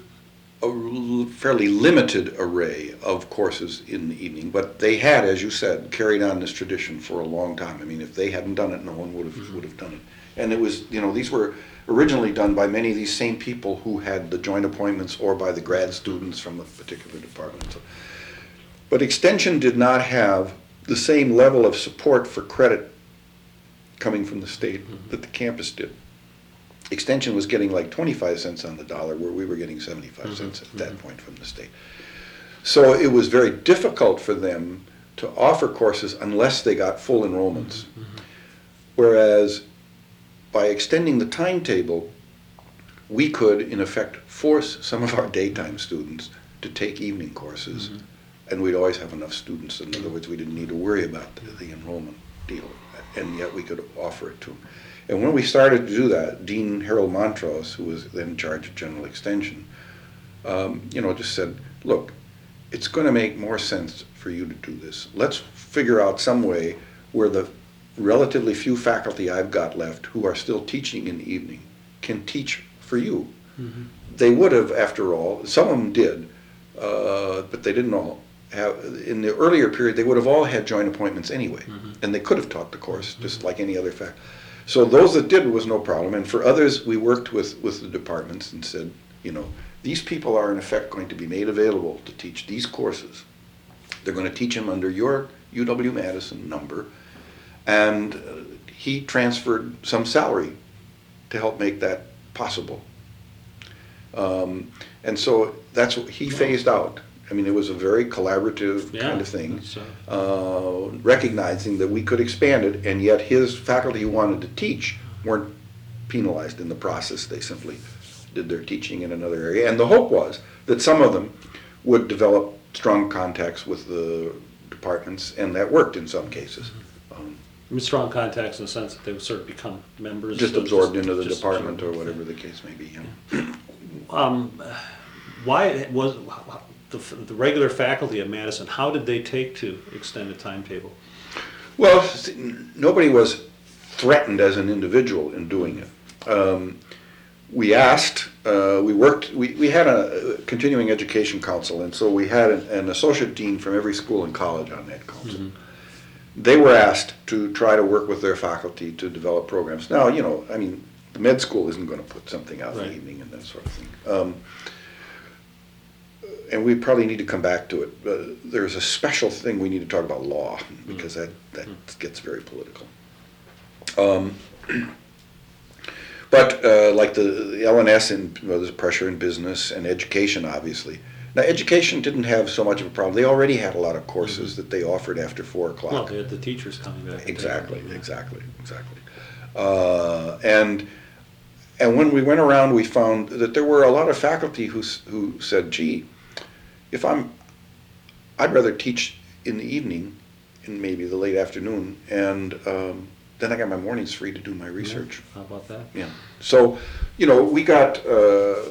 a fairly limited array of courses in the evening, but they had, as you said, carried on this tradition for a long time. I mean, if they hadn't done it, no one would have mm-hmm. would have done it. And it was, you know, these were originally done by many of these same people who had the joint appointments, or by the grad students from a particular department. So, but Extension did not have the same level of support for credit coming from the state mm-hmm. that the campus did. Extension was getting like twenty-five cents on the dollar, where we were getting seventy-five mm-hmm. cents at mm-hmm. that point from the state. So it was very difficult for them to offer courses unless they got full enrollments. Mm-hmm. Whereas by extending the timetable, we could, in effect, force some of our daytime students to take evening courses, mm-hmm. and we'd always have enough students. In other words, we didn't need to worry about the, the enrollment deal, and yet we could offer it to them. And when we started to do that, Dean Harold Montrose, who was then in charge of General Extension, um, you know, just said, look, it's going to make more sense for you to do this. Let's figure out some way where the relatively few faculty I've got left who are still teaching in the evening can teach for you. Mm-hmm. They would have, after all, some of them did, uh, but they didn't all have. In the earlier period, they would have all had joint appointments anyway, mm-hmm. and they could have taught the course mm-hmm. just like any other faculty. So those that did was no problem, and for others, we worked with, with the departments and said, you know, these people are in effect going to be made available to teach these courses. They're going to teach them under your U W Madison number, and uh, he transferred some salary to help make that possible. Um, and so that's what he phased out. I mean, it was a very collaborative yeah, kind of thing, uh, uh, recognizing that we could expand it, and yet his faculty who wanted to teach weren't penalized in the process. They simply did their teaching in another area. And the hope was that some of them would develop strong contacts with the departments, and that worked in some cases. Um, I mean, strong contacts in the sense that they would sort of become members. Just absorbed just, into the just department absorbed. Or whatever the case may be. Yeah. um, why was the, the regular faculty at Madison, how did they take to extended timetable? Well, nobody was threatened as an individual in doing it. Um, we asked, uh, we worked, we, we had a continuing education council, and so we had an, an associate dean from every school and college on that council. Mm-hmm. they were asked to try to work with their faculty to develop programs. Now, you know, I mean, the med school isn't going to put something out in Right. the evening and that sort of thing. Um, and we probably need to come back to it. Uh, there's a special thing we need to talk about law, because that, that gets very political. Um, but uh, like the, the L N S, and well, there's pressure in business and education, obviously. Now, education didn't have so much of a problem. They already had a lot of courses Mm-hmm. that they offered after four o'clock. Well, they had the teachers coming back. and Exactly, taking them, yeah. exactly, exactly. Uh, and and when we went around, we found that there were a lot of faculty who s- who said, "Gee, if I'm, I'd rather teach in the evening, in maybe the late afternoon, and um, then I got my mornings free to do my research." How about that? Yeah. So, you know, we got uh,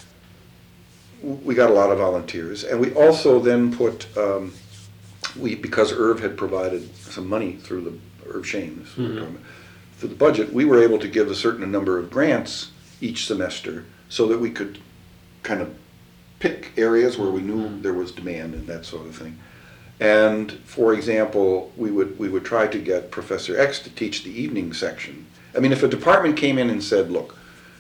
we got a lot of volunteers, and we also then put um, we because Irv had provided some money through the Irv Shames Mhm. through the budget, we were able to give a certain number of grants each semester so that we could kind of pick areas where we knew there was demand and that sort of thing. And for example, we would we would try to get Professor X to teach the evening section. I mean, if a department came in and said, "Look,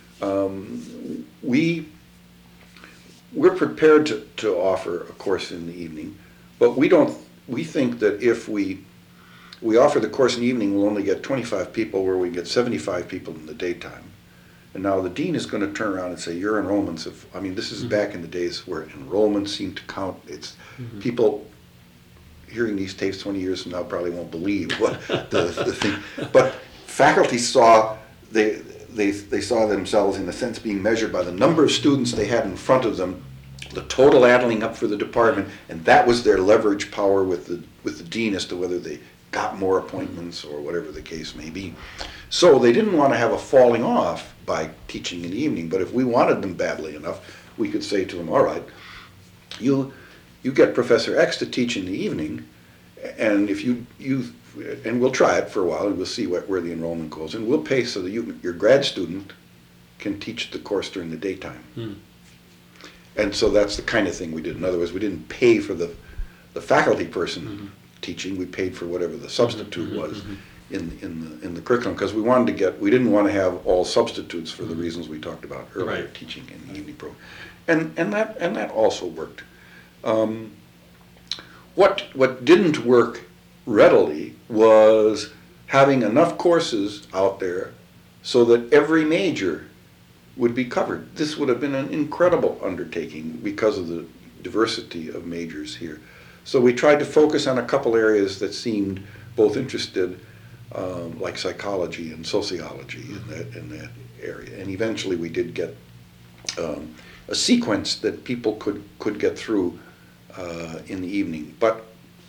um, we we're prepared to, to offer a course in the evening, but we don't we think that if we we offer the course in the evening, we'll only get twenty-five people where we get seventy-five people in the daytime." And now the dean is going to turn around and say, "Your enrollments have," I mean, this is Mhm. back in the days where enrollments seemed to count. It's Mhm. people hearing these tapes twenty years from now probably won't believe what the, the thing. But faculty saw, they, they, they saw themselves in a sense being measured by the number of students they had in front of them, the total adding up for the department, and that was their leverage power with the, with the dean as to whether they got more appointments or whatever the case may be. So they didn't want to have a falling off by teaching in the evening, but if we wanted them badly enough, we could say to them, "All right, you you get Professor X to teach in the evening, and if you, you and we'll try it for a while and we'll see what, where the enrollment goes, and we'll pay so that you, your grad student can teach the course during the daytime." Hmm. And so that's the kind of thing we did. In other words, we didn't pay for the, the faculty person Mhm. teaching, we paid for whatever the substitute Mhm, was mhm. in, in the, in the curriculum, because we wanted to get, we didn't want to have all substitutes for the reasons we talked about earlier, Right. teaching in the evening program. And, and that, and that also worked. Um, what, what didn't work readily was having enough courses out there so that every major would be covered. This would have been an incredible undertaking because of the diversity of majors here. So we tried to focus on a couple areas that seemed both interested, um, like psychology and sociology in that, in that area. And eventually we did get um, a sequence that people could, could get through uh, in the evening. But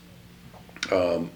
um,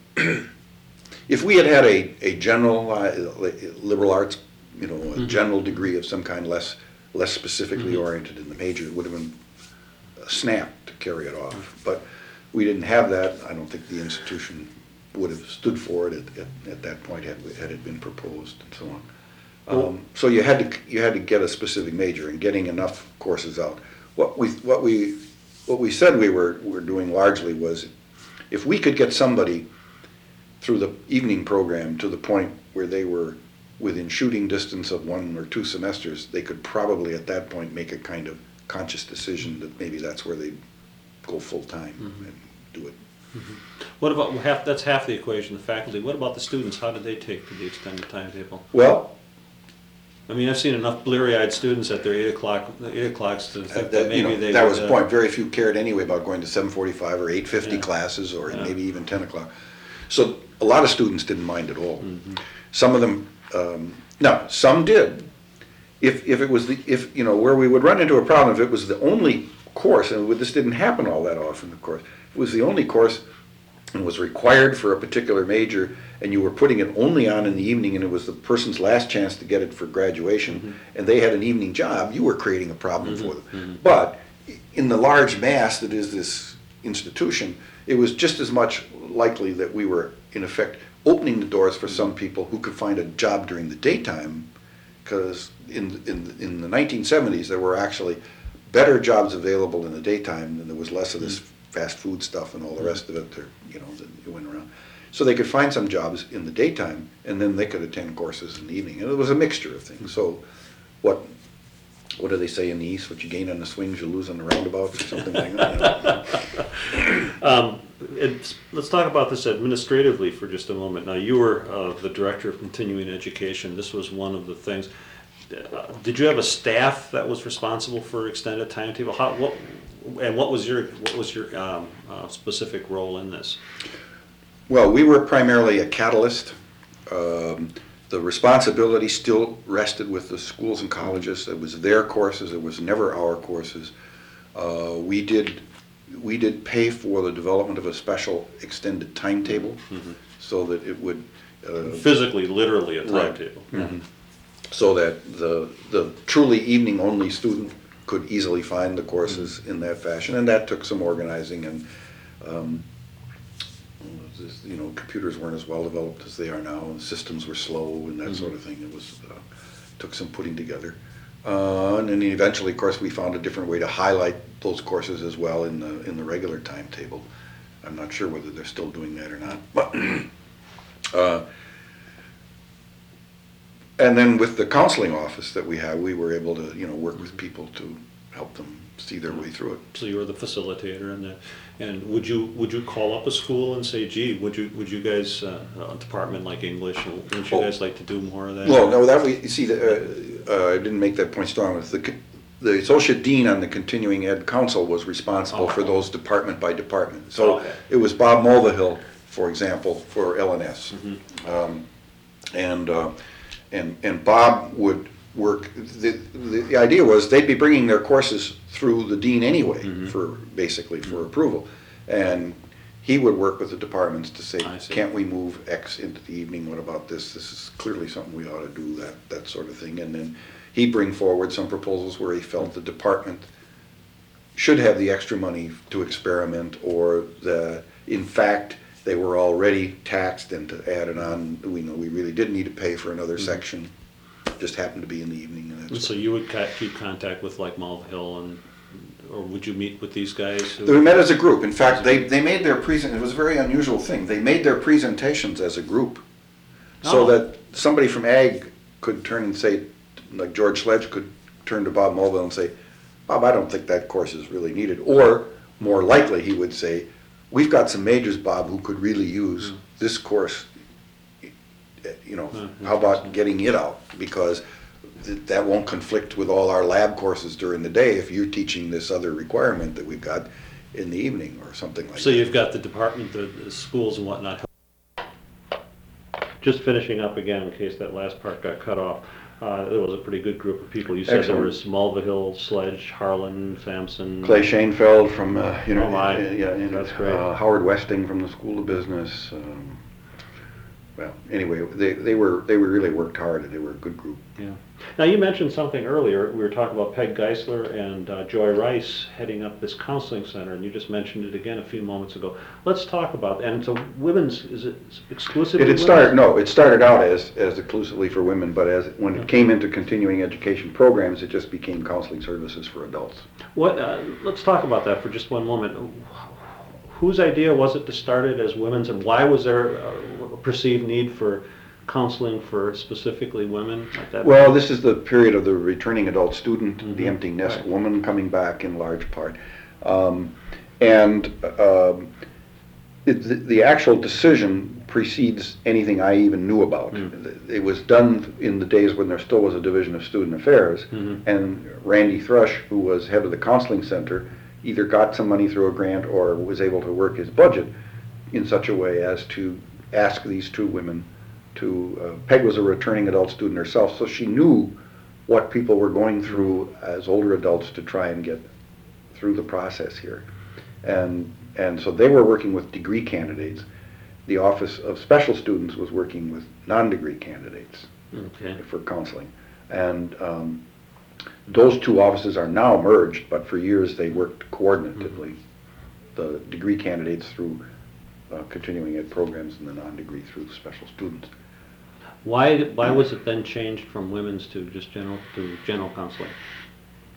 if we had had a, a general uh, liberal arts, you know, a Mhm. general degree of some kind, less less specifically Mhm. oriented in the major, it would have been a snap to carry it off. But we didn't have that. I don't think the institution would have stood for it at, at, at that point had, had it been proposed and so on. Um, so you had to you had to get a specific major, and getting enough courses out. What we what we what we said we were were doing largely was, if we could get somebody through the evening program to the point where they were within shooting distance of one or two semesters, they could probably at that point make a kind of conscious decision that maybe that's where they'd go full time Mhm. and do it. What about half? That's half the equation. The faculty. What about the students? How did they take to the extended timetable? Well, I mean, I've seen enough bleary-eyed students at their eight o'clock, eight o'clocks to think that, that you maybe know, they that would, was the uh, point. Very few cared anyway about going to seven forty-five or eight fifty Yeah. classes, or Yeah. maybe even ten o'clock. So a lot of students didn't mind at all. Mhm. Some of them, um, no, some did. If, if it was the, if, you know, where we would run into a problem, if it was the only course, and this didn't happen all that often, of course, if it was the only course and was required for a particular major, and you were putting it only on in the evening, and it was the person's last chance to get it for graduation, Mhm. and they had an evening job, you were creating a problem Mhm, for them. mhm. But in the large mass that is this institution, it was just as much likely that we were, in effect, opening the doors for some people who could find a job during the daytime, because in, in, in the nineteen seventies, there were actually better jobs available in the daytime, and there was less of this fast food stuff and all the rest of it, there, you know, that went around. so they could find some jobs in the daytime, and then they could attend courses in the evening. And it was a mixture of things. So what what do they say in the East? What you gain on the swings, you lose on the roundabouts, or something like that. Um, it's, let's talk about this administratively for just a moment. Now, you were uh, the director of continuing education. This was one of the things. Uh, did you have a staff that was responsible for extended timetable? How, what, and what was your what was your um, uh, specific role in this? Well, we were primarily a catalyst. Um, the responsibility still rested with the schools and colleges. It was their courses. It was never our courses. Uh, we did we did pay for the development of a special extended timetable, mm-hmm. so that it would uh, physically, literally a right. timetable, mm-hmm. so that the the truly evening only student could easily find the courses mm-hmm. in that fashion, and that took some organizing and. Um, You know, computers weren't as well developed as they are now, and systems were slow and that mm-hmm. sort of thing. It was uh, took some putting together, uh, and then eventually, of course, we found a different way to highlight those courses as well in the in the regular timetable. I'm not sure whether they're still doing that or not, but uh, and then with the counseling office that we have, we were able to you know work with people to help them see their way through it. So you were the facilitator in that. And would you would you call up a school and say, gee, would you would you guys uh, a department like English, wouldn't you oh. guys like to do more of that? Well, no, that we you see. The, uh, uh, I didn't make that point strong. With the the associate dean on the continuing ed council was responsible oh. for those department by department. So okay. it was Bob Mulvihill, for example, for L N S, mm-hmm. um, and uh, and and Bob would work. The, the the idea was they'd be bringing their courses through the dean anyway, mm-hmm. for basically for mm-hmm. approval, and he would work with the departments to say, can't we move X into the evening? What about this? This is clearly something we ought to do, that that sort of thing. And then he'd bring forward some proposals where he felt the department should have the extra money to experiment, or the in fact they were already taxed, and to add it on, we know we really didn't need to pay for another mm-hmm. section. Just happened to be in the evening. And that's so you would keep contact with like Mulvihill, and or would you meet with these guys? Who we met as a group. In fact, they, they made their present. It was a very unusual thing. They made their presentations as a group, oh. so that somebody from Ag could turn and say, like George Sledge could turn to Bob Mulvihill and say, Bob, I don't think that course is really needed. Or more likely, he would say, we've got some majors, Bob, who could really use mm. this course. You know, mm-hmm. how about getting it out? Because th- that won't conflict with all our lab courses during the day if you're teaching this other requirement that we've got in the evening or something like so that. So you've got the department, the, the schools and whatnot. Just finishing up again in case that last part got cut off. Uh, it was a pretty good group of people. You said Excellent. There was Mulvihill, Sledge, Harlan, Sampson. Clay Shainfeld from, uh, you know, oh my. Uh, yeah, you know, that's great. Uh, Howard Westing from the School of Business. Um, Well, anyway, they, they were they were really worked hard, and they were a good group. Yeah. Now you mentioned something earlier. We were talking about Peg Geisler and uh, Joy Rice heading up this counseling center, and you just mentioned it again a few moments ago. Let's talk about. And so, women's is it exclusively? It had started no. It started out as as exclusively for women, but as when it came into continuing education programs, it just became counseling services for adults. What? Uh, let's talk about that for just one moment. Whose idea was it to start it as women's, and why was there a perceived need for counseling for specifically women at that Well, point? This is the period of the returning adult student, mm-hmm. the empty nest right. woman coming back in large part. Um, and um, it, the, the actual decision precedes anything I even knew about. Mm. It was done in the days when there still was a Division of Student Affairs, mm-hmm. and Randy Thrush, who was head of the counseling center, either got some money through a grant or was able to work his budget in such a way as to ask these two women to, uh, Peg was a returning adult student herself, so she knew what people were going through as older adults to try and get through the process here. And, and so they were working with degree candidates. The Office of Special Students was working with non-degree candidates okay. for counseling. And um, those two offices are now merged, but for years they worked coordinatively. Mm-hmm. The degree candidates through uh, continuing ed programs, and the non-degree through special students. Why why was it then changed from women's to just general to general counseling?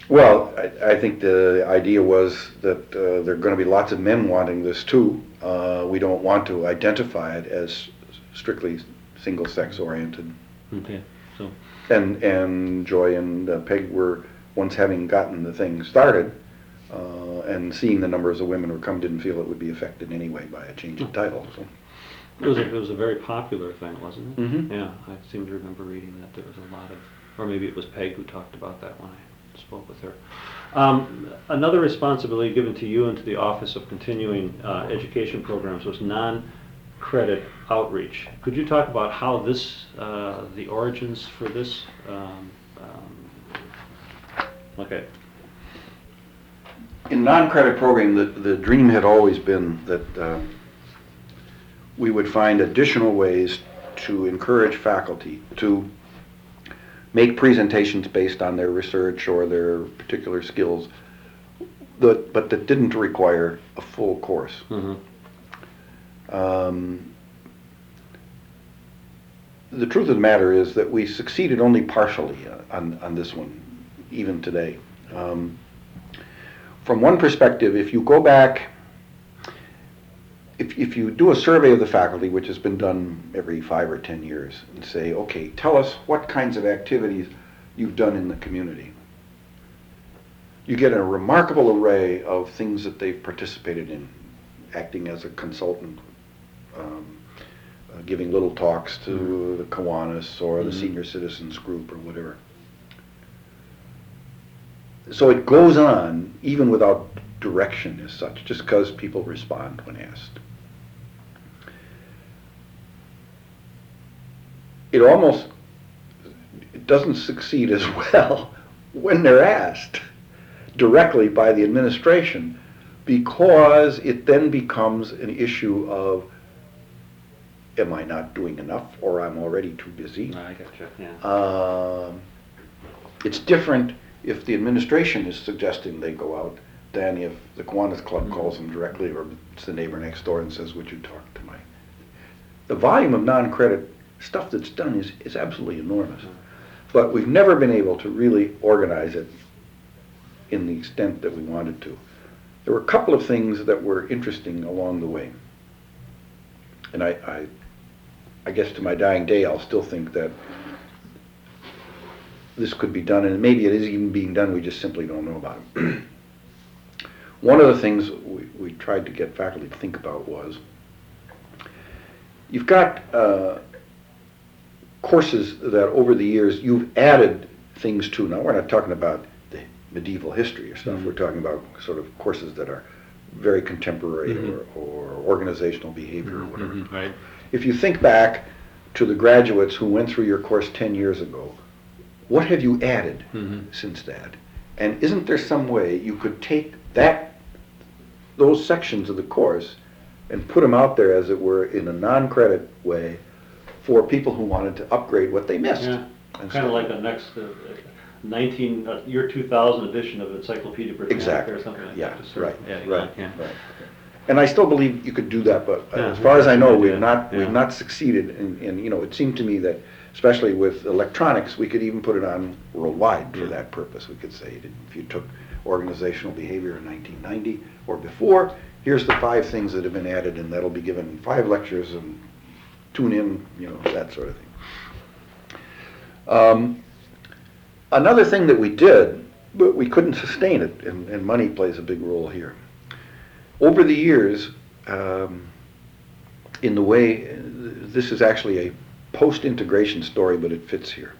Well, I, I think the idea was that uh, there are going to be lots of men wanting this too. Uh, we don't want to identify it as strictly single-sex oriented. Okay, so, And and Joy and uh, Peg were, once having gotten the thing started uh, and seeing the numbers of women who come, didn't feel it would be affected anyway by a change in title. So. it was a, it was a very popular thing, wasn't it? Mm-hmm. Yeah, I seem to remember reading that there was a lot of, or maybe it was Peg who talked about that when I spoke with her. Um, another responsibility given to you and to the Office of Continuing uh, Education Programs was non-credit outreach. Could you talk about how this, uh, the origins for this, um, um, okay. In non-credit program, the, the dream had always been that uh, we would find additional ways to encourage faculty to make presentations based on their research or their particular skills, that, but that didn't require a full course. Mm-hmm. Um, the truth of the matter is that we succeeded only partially on, on this one, even today. Um, from one perspective, if you go back, if, if you do a survey of the faculty, which has been done every five or ten years, and say, okay, tell us what kinds of activities you've done in the community, you get a remarkable array of things that they've participated in, acting as a consultant, um, uh, giving little talks to mm-hmm. the Kiwanis or the mm-hmm. Senior Citizens Group or whatever. So it goes on even without direction as such, just because people respond when asked. It almost it doesn't succeed as well when they're asked directly by the administration, because it then becomes an issue of, am I not doing enough, or I'm already too busy? I gotcha, yeah. Um, it's different if the administration is suggesting they go out than if the Kiwanis Club mm-hmm. calls them directly, or it's the neighbor next door and says, would you talk to my... The volume of non-credit stuff that's done is, is absolutely enormous. Mm-hmm. But we've never been able to really organize it in the extent that we wanted to. There were a couple of things that were interesting along the way. And I, I, I guess to my dying day, I'll still think that this could be done, and maybe it is even being done, we just simply don't know about it. One of the things we, we tried to get faculty to think about was, you've got uh, courses that over the years you've added things to. Now, we're not talking about the medieval history or stuff, mm-hmm. we're talking about sort of courses that are very contemporary mm-hmm. or, or organizational behavior mm-hmm. or whatever. Mm-hmm. Right. If you think back to the graduates who went through your course ten years ago, what have you added mm-hmm. since that? And isn't there some way you could take that, those sections of the course and put them out there, as it were, in a non-credit way for people who wanted to upgrade what they missed? Yeah, kind of like a next uh, nineteen, uh, year two thousand edition of Encyclopedia Britannica exactly. or something like yeah, that. Right, yeah, right, yeah. right. And I still believe you could do that, but yeah, as far as I know, we've idea. not yeah. we've not succeeded. And, and you know, it seemed to me that, especially with electronics, we could even put it on worldwide for yeah. that purpose. We could say, if you took organizational behavior in nineteen ninety or before, here's the five things that have been added, and that'll be given in five lectures, and tune in, you know, that sort of thing. Um, another thing that we did, but we couldn't sustain it, and, and money plays a big role here. Over the years, um, in the way, this is actually a post-integration story, but it fits here.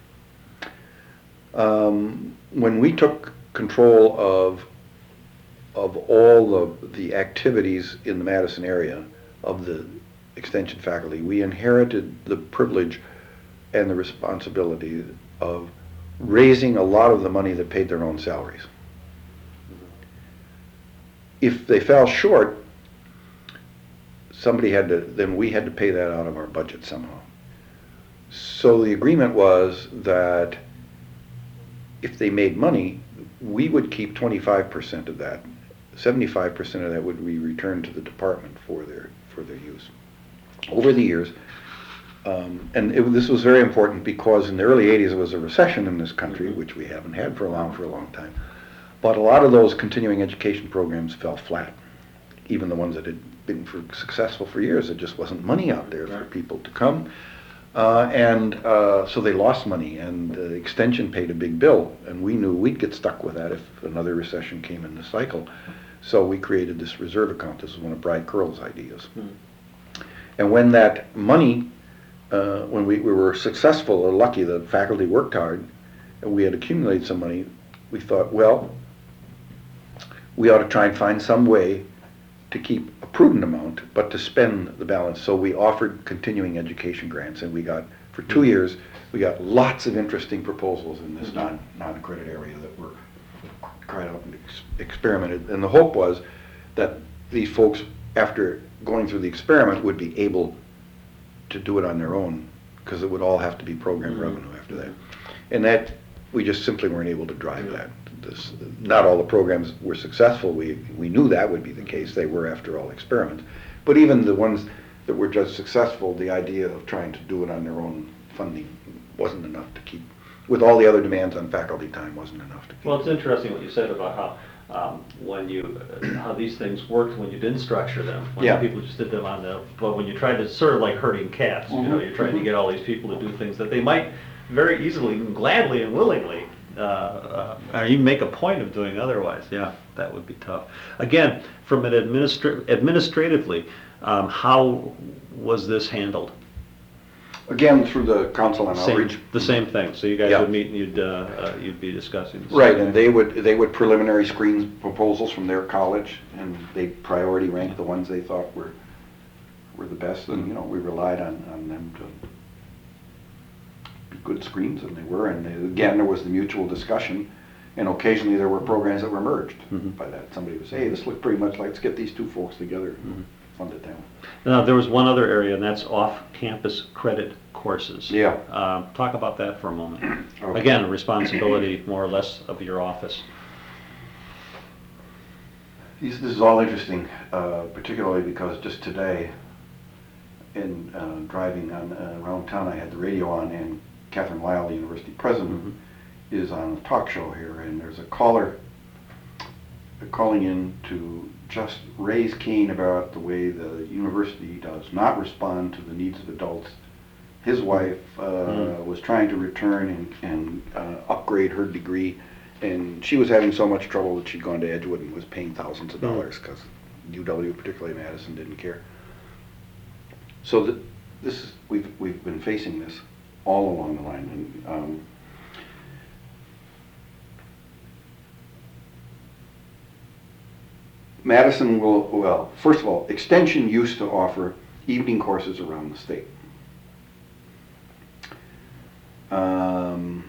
Um, when we took control of of all of the activities in the Madison area of the extension faculty, we inherited the privilege and the responsibility of raising a lot of the money that paid their own salaries. If they fell short, somebody had to, then we had to pay that out of our budget somehow. So the agreement was that if they made money, we would keep twenty-five percent of that. seventy-five percent of that would be returned to the department for their for their use. Over the years, um, and it, this was very important because in the early eighties there was a recession in this country, which we haven't had for a long for a long time. But a lot of those continuing education programs fell flat. Even the ones that had been for, successful for years, there just wasn't money out there for people to come. Uh, and uh, so they lost money, and uh, Extension paid a big bill, and we knew we'd get stuck with that if another recession came in the cycle. So we created this reserve account. This is one of Brad Curl's ideas. Hmm. And when that money, uh, when we, we were successful or lucky, the faculty worked hard, and we had accumulated some money, we thought, well, we ought to try and find some way to keep a prudent amount, but to spend the balance. So we offered continuing education grants, and we got, for two years, we got lots of interesting proposals in this non, non-credit area that were tried out and ex experimented. And the hope was that these folks, after going through the experiment, would be able to do it on their own, because it would all have to be program mm-hmm. revenue after that. And that, we just simply weren't able to drive that. This, not all the programs were successful. We, we knew that would be the case. They were, after all, experiments. But even the ones that were just successful, the idea of trying to do it on their own funding wasn't enough to keep, with all the other demands on faculty time, wasn't enough to keep. Well, it's interesting what you said about how um, when you, uh, how these things worked when you didn't structure them. When yeah. people just did them on the, but when you tried to, sort of like herding cats, mm-hmm. you know, you're trying mm-hmm. to get all these people to do things that they might very easily and gladly and willingly Uh, uh, or you make a point of doing otherwise. Yeah, that would be tough. Again, from an administra administratively, um, how was this handled? Again, through the Council on Same, Outreach. the same thing. So you guys yeah. would meet and you'd uh, uh, you'd be discussing. The right, and they would they would preliminary screen proposals from their college, and they priority rank the ones they thought were were the best, and you know we relied on on them to good screens, and they were, and they, again there was the mutual discussion, and occasionally there were programs that were merged mm-hmm. by that. Somebody would say, hey, this looked pretty much like, let's get these two folks together and mm-hmm. fund it down. Now there was one other area, and that's off-campus credit courses. Yeah. Uh, talk about that for a moment. Okay. Again, responsibility more or less of your office. This, this is all interesting, uh, particularly because just today in uh, driving on, uh, around town I had the radio on, and Catherine Lyle, the university president, mm-hmm. is on a talk show here, and there's a caller calling in to just raise Cain about the way the university does not respond to the needs of adults. His wife uh, mm-hmm. was trying to return and, and uh, upgrade her degree, and she was having so much trouble that she'd gone to Edgewood and was paying thousands of dollars because mm-hmm. U W, particularly Madison, didn't care. So the, this is, we've, we've been facing this all along the line. And, um, Madison will, well, first of all, Extension used to offer evening courses around the state. Um,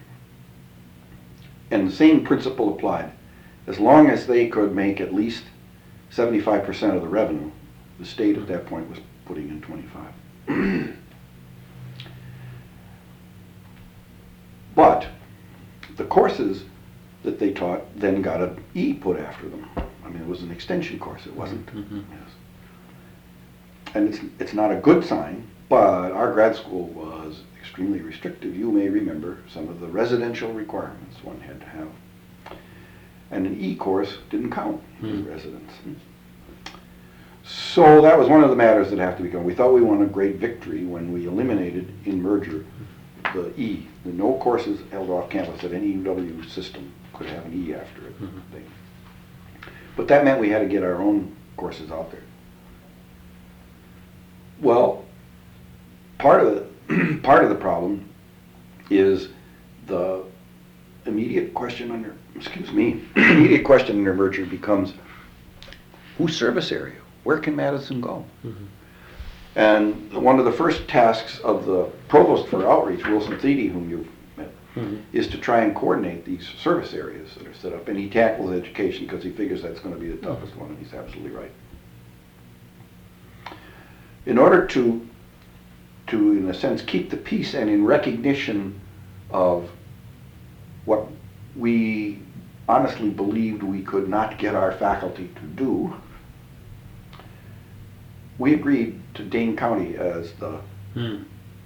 and the same principle applied. As long as they could make at least seventy-five percent of the revenue, the state at that point was putting in twenty-five. But the courses that they taught then got an E put after them. I mean, it was an extension course, it wasn't. Mm-hmm. Yes. And it's, it's not a good sign, but our grad school was extremely restrictive. You may remember some of the residential requirements one had to have. And an E course didn't count mm-hmm. as residence. So that was one of the matters that have to be gone. We thought we won a great victory when we eliminated in merger the E, the no courses held off campus that any U W system could have an E after it. Mm-hmm. thing. But that meant we had to get our own courses out there. Well, part of the part of the problem is the immediate question under excuse me immediate question under merger becomes whose service area? Where can Madison go? Mm-hmm. And one of the first tasks of the provost for outreach, Wilson Thiede, whom you've met, mm-hmm. is to try and coordinate these service areas that are set up. And he tackles education because he figures that's going to be the toughest mm-hmm. one, and he's absolutely right. In order to, to, in a sense, keep the peace and in recognition of what we honestly believed we could not get our faculty to do, we agreed to Dane County as the hmm.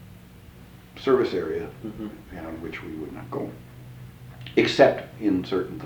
service area mm-hmm. beyond which we would not go, except in certain things.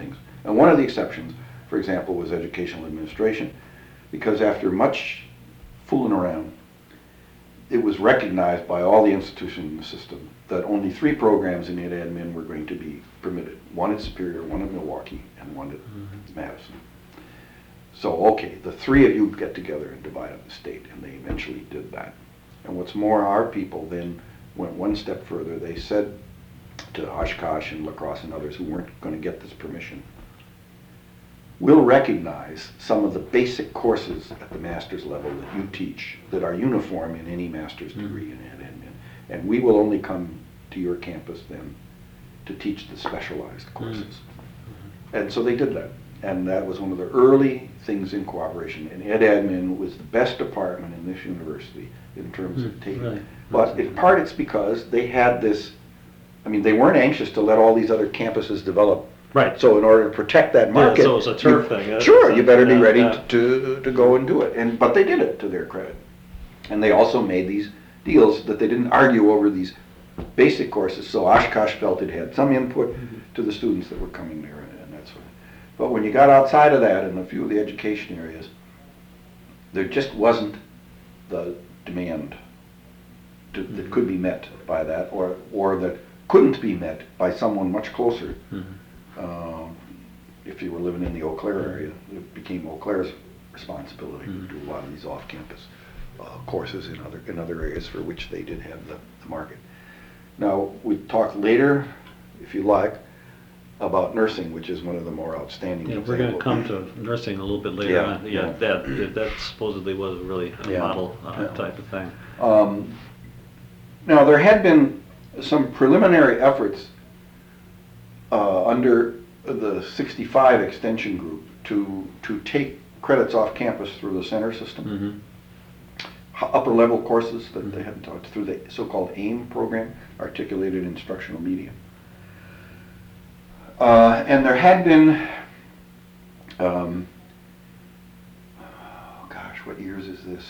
And one of the exceptions, for example, was educational administration, because after much fooling around, it was recognized by all the institutions in the system that only three programs in ed admin were going to be permitted. One at Superior, one at Milwaukee, and one at mm-hmm. Madison. So, okay, the three of you get together and divide up the state, and they eventually did that. And what's more, our people then went one step further. They said to Oshkosh and La Crosse and others who weren't going to get this permission, we'll recognize some of the basic courses at the master's level that you teach that are uniform in any master's degree in ed admin, and we will only come to your campus then to teach the specialized courses. Mm-hmm. And so they did that, and that was one of the early things in cooperation, and ed admin was the best department in this university in terms mm, of taking right. But in part it's because they had this, I mean, they weren't anxious to let all these other campuses develop. Right. So in order to protect that market, yeah, so it was a turf you, thing. That's sure, you better be yeah, ready yeah. to to go and do it. And but they did it to their credit, and they also made these deals that they didn't argue over these basic courses. So Oshkosh felt it had some input mm-hmm. to the students that were coming there, and, and that sort of. But when you got outside of that, in a few of the education areas, there just wasn't the demand to, mm-hmm. that could be met by that, or or that couldn't be met by someone much closer. Mm-hmm. Um, if you were living in the Eau Claire area, it became Eau Claire's responsibility mm-hmm. to do a lot of these off-campus uh, courses in other in other areas for which they did have the, the market. Now, we talk later, if you like, about nursing, which is one of the more outstanding. Yeah, we're going to come to nursing a little bit later yeah, on. Yeah, yeah. That that supposedly was really a yeah. model uh, yeah. type of thing. Um, now, there had been some preliminary efforts uh, under the sixty-five extension group to to take credits off campus through the center system. Mm-hmm. Upper level courses that mm-hmm. they hadn't taught through the so-called AIM program, Articulated Instructional Medium. Uh, and there had been, um, oh gosh, what years is this?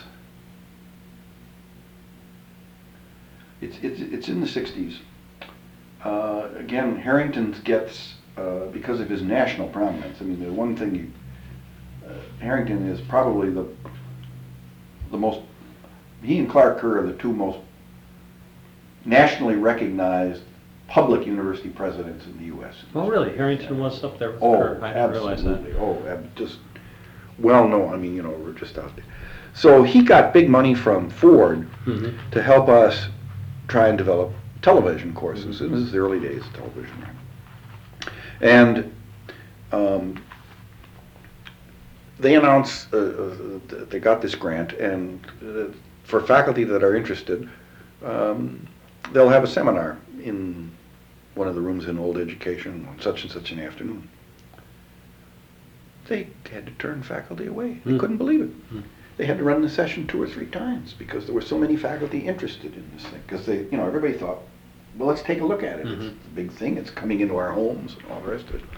It's it's it's in the sixties. Uh, again, Harrington gets, uh, because of his national prominence. I mean, the one thing you, uh, Harrington is probably the the most. He and Clark Kerr are the two most nationally recognized public university presidents in the U S Oh, really? Harrington was up there with oh, Kerr. I didn't realize that. Absolutely. Oh, ab- just well known. I mean, you know, we're just out there. So he got big money from Ford mm-hmm. to help us try and develop television courses. Mm-hmm. This is the early days of television. And um, they announced uh, uh, they got this grant, and uh, for faculty that are interested, um, they'll have a seminar in one of the rooms in Old Education on such and such an afternoon. They had to turn faculty away. They mm. couldn't believe it. Mm. They had to run the session two or three times because there were so many faculty interested in this thing. Because they, you know, everybody thought, well, let's take a look at it. Mm-hmm. It's a big thing. It's coming into our homes and all the rest of it.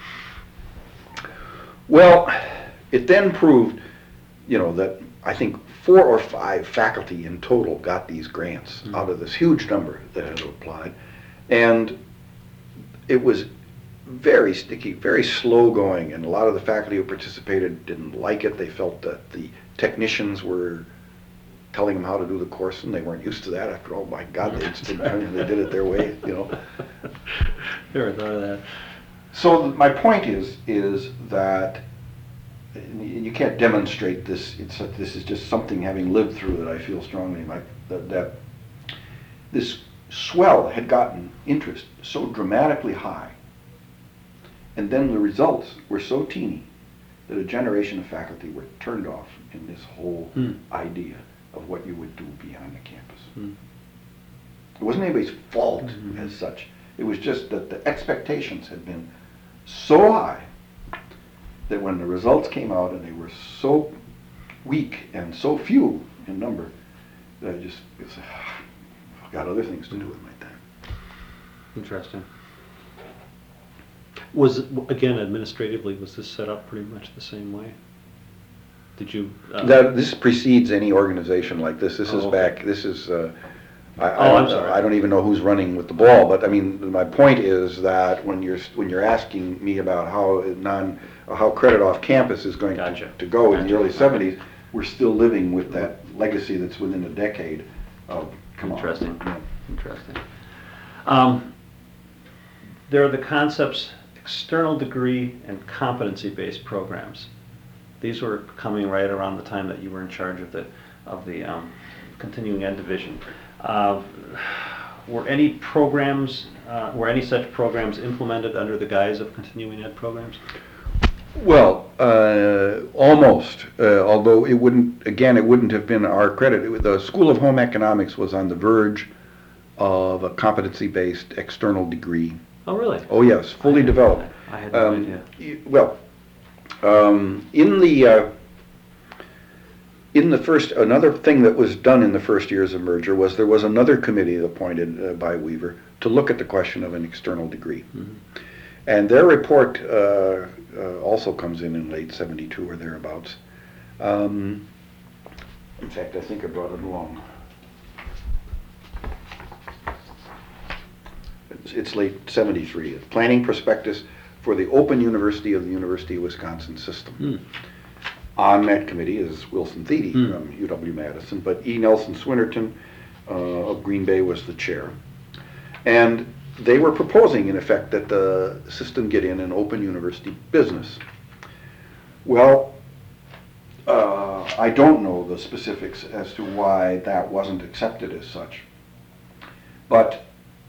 Well, it then proved, you know, that I think four or five faculty in total got these grants mm-hmm. out of this huge number that had applied. And it was very sticky, very slow going, and a lot of the faculty who participated didn't like it. They felt that the technicians were telling them how to do the course, and they weren't used to that. After all, my God, they, just, I mean, they did it their way, you know. Never thought of that. So my point is, is that you can't demonstrate this. It's this is just something, having lived through it, I feel strongly like that, that this swell had gotten interest so dramatically high, and then the results were so teeny that a generation of faculty were turned off in this whole mm. idea of what you would do beyond the campus. Mm. It wasn't anybody's fault mm-hmm. as such. It was just that the expectations had been so high that when the results came out and they were so weak and so few in number, that I just, it was, I've got other things to do with my time. Interesting. Was, again, administratively, was this set up pretty much the same way? Did you? Uh, that, this precedes any organization like this. This oh, is okay. back, this is uh, I, I Oh, I'm don't, sorry. I don't even know who's running with the ball, but I mean, my point is that when you're, when you're asking me about how non, how credit off campus is going to, Gotcha. to go in the Gotcha. early seventies, we're still living with that legacy that's within a decade of, come on. Interesting. Yeah. Interesting. Um, there are the concepts external degree and competency-based programs. These were coming right around the time that you were in charge of the of the um, continuing ed division. Uh, were any programs, uh, were any such programs implemented under the guise of continuing ed programs? Well, uh, almost, uh, although it wouldn't, again, it wouldn't have been our credit. It was- The School of Home Economics was on the verge of a competency-based external degree. Oh, really? Oh, yes, fully I- developed. I had no Um, idea. y- Well, um, in the, uh, in the first, another thing that was done in the first years of merger was there was another committee appointed uh, by Weaver to look at the question of an external degree. Mhm. And their report uh, uh, also comes in in late seventy-two or thereabouts. Um, in fact, I think I brought it along. It's, it's late seventy-three. Planning Prospectus for the Open University of the University of Wisconsin System. Hmm. On that committee is Wilson Thiede Hmm. from U W-Madison, but E. Nelson Swinnerton uh, of Green Bay was the chair. And they were proposing, in effect, that the system get in an open university business. Well, uh, I don't know the specifics as to why that wasn't accepted as such. But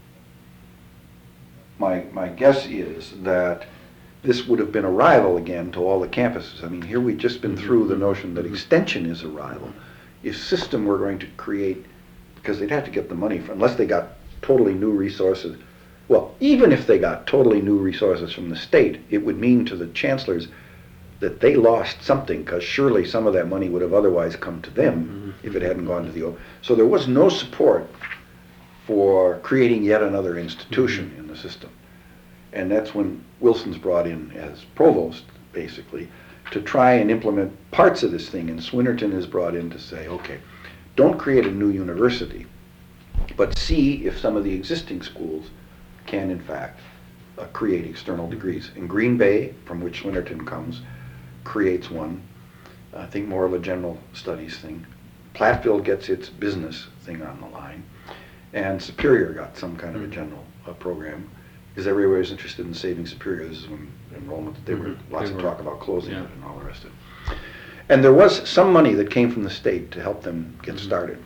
my, my guess is that this would have been a rival again to all the campuses. I mean, here we've just been through the notion that extension is a rival. If system were going to create, because they'd have to get the money from, unless they got totally new resources. Well, even if they got totally new resources from the state, it would mean to the chancellors that they lost something, because surely some of that money would have otherwise come to them if it hadn't gone to the, O- so there was no support for creating yet another institution in the system. And that's when Wilson's brought in as provost, basically, to try and implement parts of this thing. And Swinnerton is brought in to say, okay, don't create a new university, but see if some of the existing schools can, in fact, uh, create external degrees. In Green Bay, from which Swinnerton comes, creates one. I think more of a general studies thing. Platteville gets its business thing on the line. And Superior got some kind of a general uh, program, because everybody was interested in saving Superior. This is when enrollment, there were Mhm. lots They of were- talk about closing yeah. it and all the rest of it. And there was some money that came from the state to help them get started.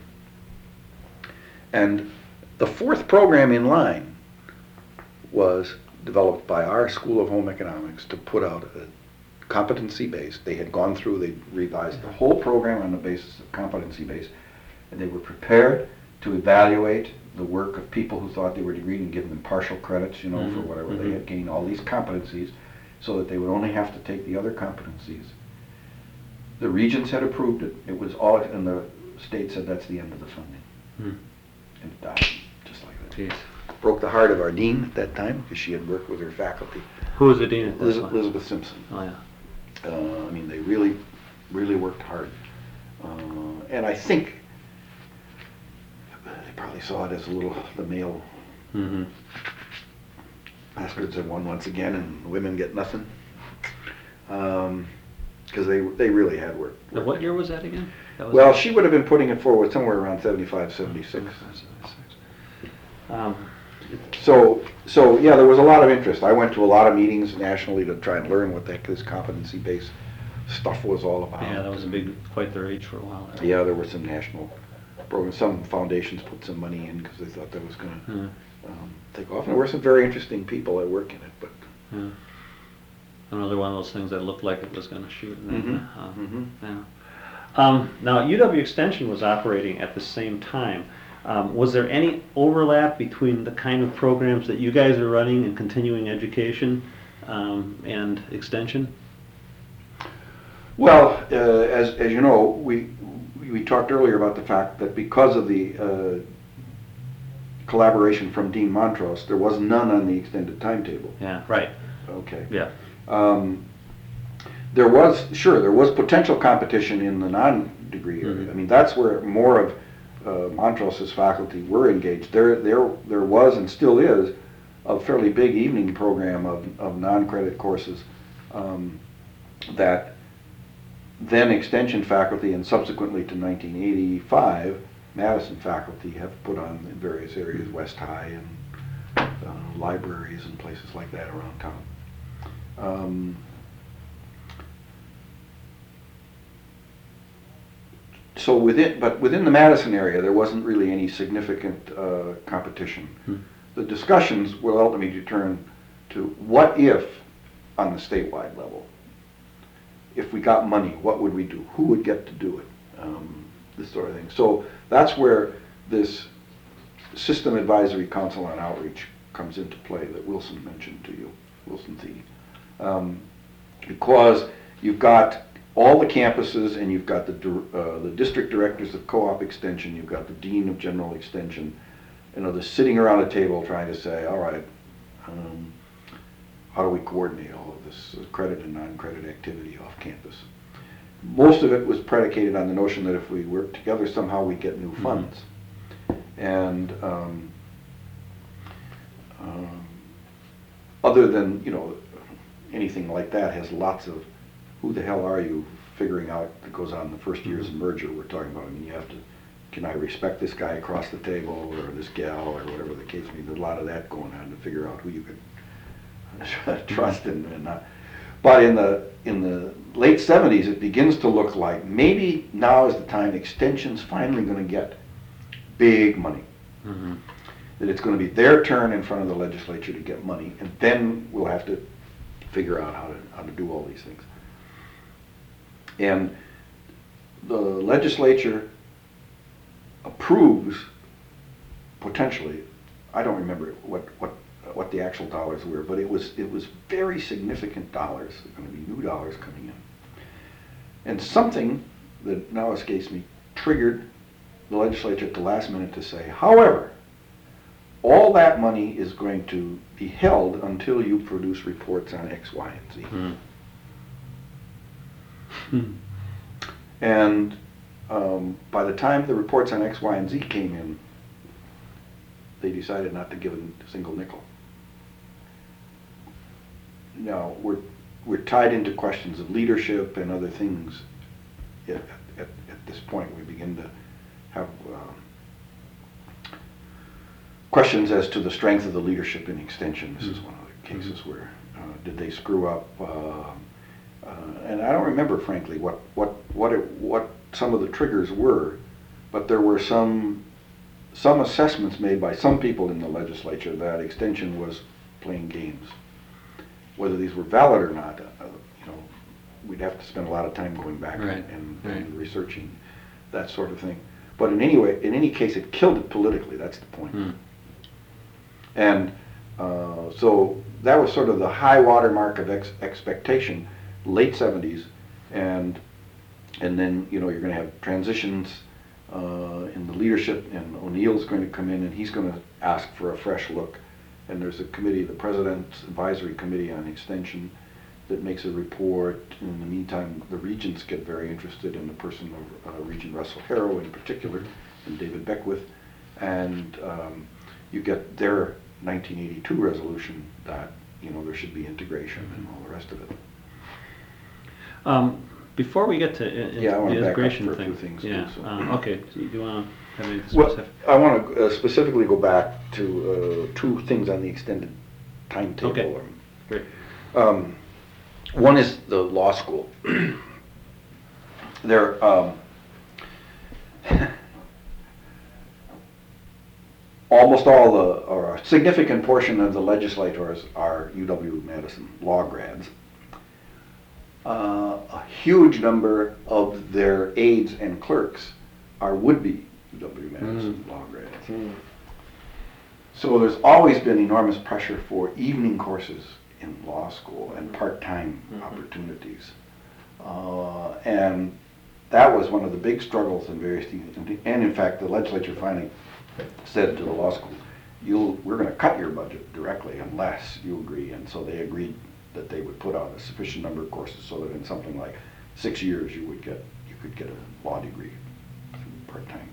And the fourth program in line was developed by our School of Home Economics to put out a competency-based. They had gone through, they revised the whole program on the basis of competency-based, and they were prepared to evaluate the work of people who thought they were degreed and give them partial credits, you know, for Mhm, whatever they mhm. had gained, all these competencies, so that they would only have to take the other competencies. The regents had approved it. It was all, and the state said that's the end of the funding. Hmm. And it died, just like that. Jeez. Broke the heart of our dean at that time, because she had worked with her faculty. Who was the dean at this Elizabeth, point? Elizabeth Simpson. Oh, yeah. Uh, I mean, they really, really worked hard. Uh, and I think they probably saw it as a little, the male Mm-hmm. bastards have won once again, and women get nothing. Um, because they, they really had work. Now, what year was that again? That was Well, she would have been putting it forward somewhere around seventy-five, seventy-six. Um, So, so yeah, there was a lot of interest. I went to a lot of meetings nationally to try and learn what the heck this competency-based stuff was all about. yeah, that was a big, quite the rage for a while. there. Yeah, there were some national programs. Some foundations put some money in because they thought that was going to Yeah, um, take off. And there were some very interesting people that work in it. But yeah. Another one of those things that looked like it was going to shoot. and then, Mhm, uh, mhm. Yeah. Um, now, U W Extension was operating at the same time. Um, was there any overlap between the kind of programs that you guys are running in continuing education um, and extension? well, uh, as as you know, we we talked earlier about the fact that because of the uh, collaboration from Dean Montrose, there was none on the extended timetable. Yeah, right. Okay. Yeah. Um, there was, sure, there was potential competition in the non-degree area. Mhm. I mean, that's where more of uh, Montrose's faculty were engaged. There, there, there was and still is a fairly big evening program of, of non-credit courses um, that then extension faculty and subsequently to nineteen eighty-five, Madison faculty have put on in various areas, West High and uh, libraries and places like that around town. Um, so within, but within the Madison area, there wasn't really any significant uh, competition. Hmm. The discussions will ultimately turn to what if, on the statewide level, if we got money, what would we do? Who would get to do it? Um, this sort of thing. So that's where this System Advisory Council on Outreach comes into play that Wilson mentioned to you, Wilson Thie. Um, because you've got all the campuses and you've got the, uh, the district directors of co-op extension, you've got the dean of general extension, you know, they're sitting around a table trying to say, all right, um, how do we coordinate all of this credit and non-credit activity off campus? Most of it was predicated on the notion that if we work together somehow we get new funds. Mm-hmm. And um, um, other than, you know, anything like that has lots of who the hell are you figuring out that goes on in the first years of merger we're talking about. I mean, you have to, can I respect this guy across the table or this gal or whatever the case may be. There's a lot of that going on to figure out who you can trust and, and not. But in the in the late seventies, it begins to look like maybe now is the time extension's finally going to get big money. Mm-hmm. That it's going to be their turn in front of the legislature to get money, and then we'll have to figure out how to how to do all these things. And the legislature approves potentially, I don't remember what what what the actual dollars were, but it was it was very significant dollars. There are going to be new dollars coming in. And something that now escapes me triggered the legislature at the last minute to say, however, all that money is going to be held until you produce reports on X, Y, and Z. Hmm. Hmm. And um, by the time the reports on X, Y, and Z came in, they decided not to give a single nickel. Now, we're, we're tied into questions of leadership and other things. At, at, at this point, we begin to have uh, questions as to the strength of the leadership in extension. This mm-hmm. is one of the cases mm-hmm. where uh, did they screw up? Uh, uh, and I don't remember, frankly, what what what it, what some of the triggers were, but there were some some assessments made by some people in the legislature that extension was playing games. Whether these were valid or not, uh, you know, we'd have to spend a lot of time going back right. and, and right. researching that sort of thing. But in any way, in any case, it killed it politically. That's the point. Mm. And uh, so that was sort of the high water mark of ex expectation, late seventies, and and then you know you're going to have transitions uh, in the leadership, and O'Neill's going to come in and he's going to ask for a fresh look. And there's a committee, the President's Advisory Committee on Extension, that makes a report. In the meantime, the regents get very interested in the person of uh, Regent Russell Harrow in particular, and David Beckwith, and um, you get their nineteen eighty-two resolution that you know there should be integration and all the rest of it. Um, before we get to in, yeah, I want the to back integration up for thing, a few things. yeah. Too, so. um, okay. So do you want to have any well, specific? I want to uh, specifically go back to uh, two things on the extended timetable. Okay. Great. Um, one is the law school. There, um, almost all the, or a significant portion of the legislators are U W-Madison law grads. Uh, a huge number of their aides and clerks are would-be U W-Madison mm. law grads. Mm. So there's always been enormous pressure for evening courses in law school and part-time mm-hmm. opportunities. Uh, and that was one of the big struggles in various things. And in fact, the legislature finally said to the law school, You'll, we're going to cut your budget directly unless you agree. And so they agreed that they would put out a sufficient number of courses so that in something like six years you would get, you could get a law degree through part-time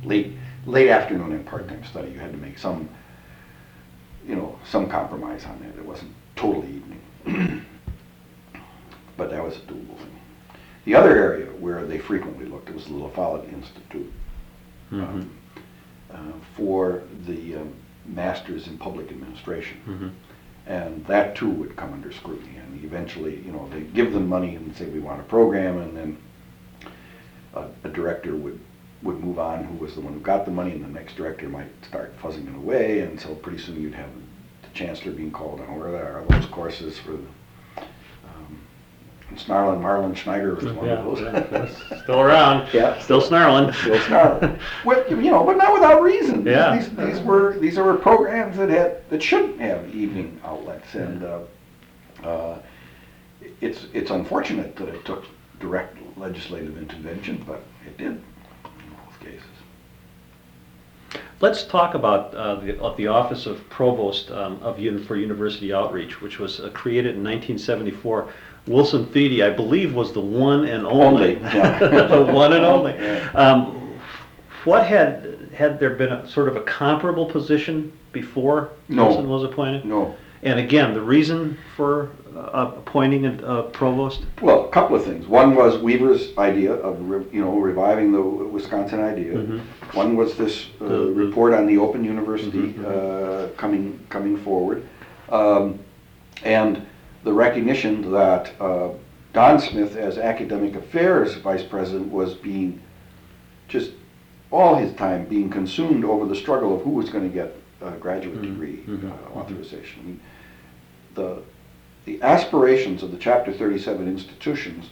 late, late afternoon and part-time study. You had to make some, you know, some compromise on that. It wasn't totally evening. But that was a doable thing. The other area where they frequently looked was the La Follette Institute Mhm. um, uh, for the um, Masters in Public Administration. Mhm. And that too would come under scrutiny. And eventually, you know, they'd give them money and say, we want a program, and then a, a director would, would move on who was the one who got the money, and the next director might start fuzzing it away, and so pretty soon you'd have the chancellor being called on, where are those courses for the, um, and Snarlin, Marlin, Schneider was one Yeah, of those. yeah, that's still around. Yeah. Still snarling. Still snarling. With, you know, but not without reason. Yeah. These, these were these were programs that had that should have evening outlets, and uh, uh, it's it's unfortunate that it took direct legislative intervention, but it did in both cases. Let's talk about uh, the, of the Office of Provost um, of Un- for University Outreach, which was uh, created in nineteen seventy-four. Wilson Thiede, I believe, was the one and only. Only, yeah. The one and only. Yeah. Um, what had had there been a sort of a comparable position before No. Wilson was appointed? No. And again, the reason for uh, appointing a uh, provost? Well, a couple of things. One was Weaver's idea of re, you know reviving the Wisconsin idea. Mhm. One was this uh, The- the- report on the Open University Mhm, uh, coming coming forward, um, and the recognition that uh, Don Smith, as academic affairs vice president, was being just all his time being consumed over the struggle of who was going to get a graduate Mhm, degree mhm, uh, authorization. I mean, the the aspirations of the Chapter thirty-seven institutions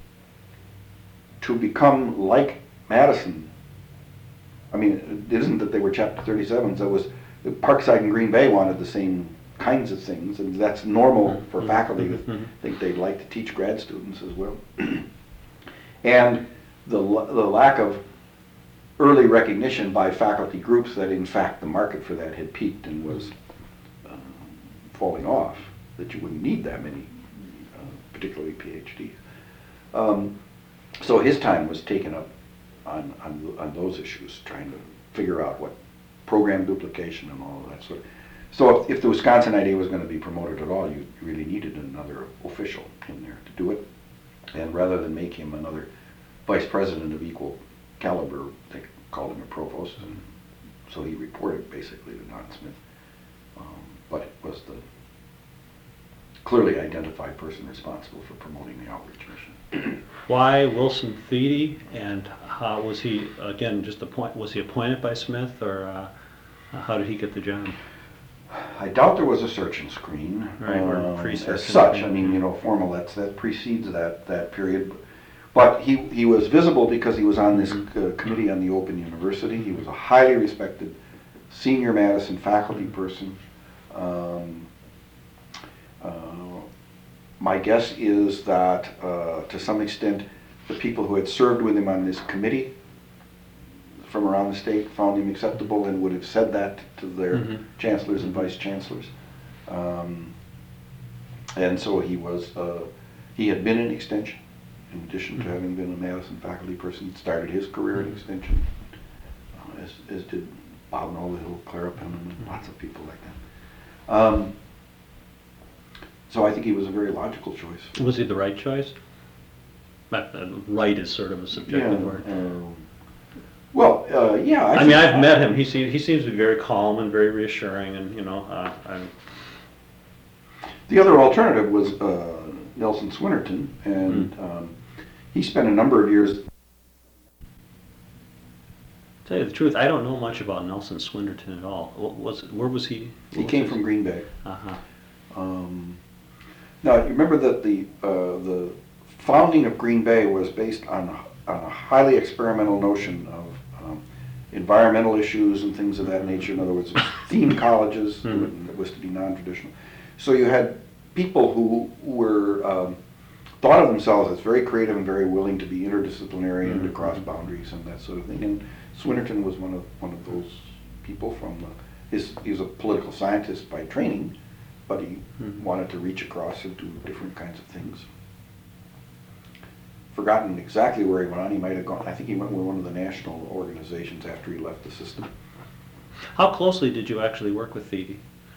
to become like Madison. I mean, it isn't that they were Chapter thirty-sevens. It was Parkside and Green Bay wanted the same kinds of things, and that's normal for faculty to Mhm. think they'd like to teach grad students as well. And the l- the lack of early recognition by faculty groups that in fact the market for that had peaked and was um, falling off, that you wouldn't need that many, uh, particularly PhDs. Um, so his time was taken up on, on, on those issues, trying to figure out what program duplication and all of that sort of. So if, if the Wisconsin idea was going to be promoted at all, you really needed another official in there to do it. And rather than make him another vice president of equal caliber, they called him a provost, and so he reported basically to Don Smith. Um, but it was the clearly identified person responsible for promoting the outreach mission. Why Wilson Thiede, and how was he, again, just appoint, was he appointed by Smith, or uh, how did he get the job? I doubt there was a search and screen, Right, or um, pre-search as and such. screen. I mean, you know, formal, that's, that precedes that, that period. But he, he was visible because he was on this uh, committee on the Open University. He was a highly respected senior Madison faculty person. Um, uh, my guess is that, uh, to some extent, the people who had served with him on this committee from around the state found him acceptable and would have said that to their Mhm. chancellors and vice chancellors. Um, and so he was, uh, he had been in Extension. In addition to having been a Madison faculty person, he started his career in Extension, uh, as, as did Bob Nolill, Clara Penman, and lots of people like that. Um, so I think he was a very logical choice. Was he the right choice? Not, uh, right is sort of a subjective Yeah, word. um, well, uh, yeah. I, I mean, think- I've met him. He seems he seems to be very calm and very reassuring, and you know, uh, I'm, The other alternative was uh, Nelson Swinnerton, and Hmm. um, he spent a number of years. to tell you the truth, I don't know much about Nelson Swinnerton at all. What was where was he? He came from Green Bay. Uh huh. Um, now, you remember that the uh, the founding of Green Bay was based on, on a highly experimental notion of um, environmental issues and things of that nature. In other words, theme colleges, Mhm. it was to be non-traditional. So you had people who were um, thought of themselves as very creative and very willing to be interdisciplinary and to Mhm. cross boundaries and that sort of thing. And Swinnerton was one of one of those people. From the, his he was a political scientist by training, but he Mhm. wanted to reach across and do different kinds of things. forgotten exactly where he went on. He might have gone, I think he went with one of the national organizations after he left the system. How closely did you actually work with Thede?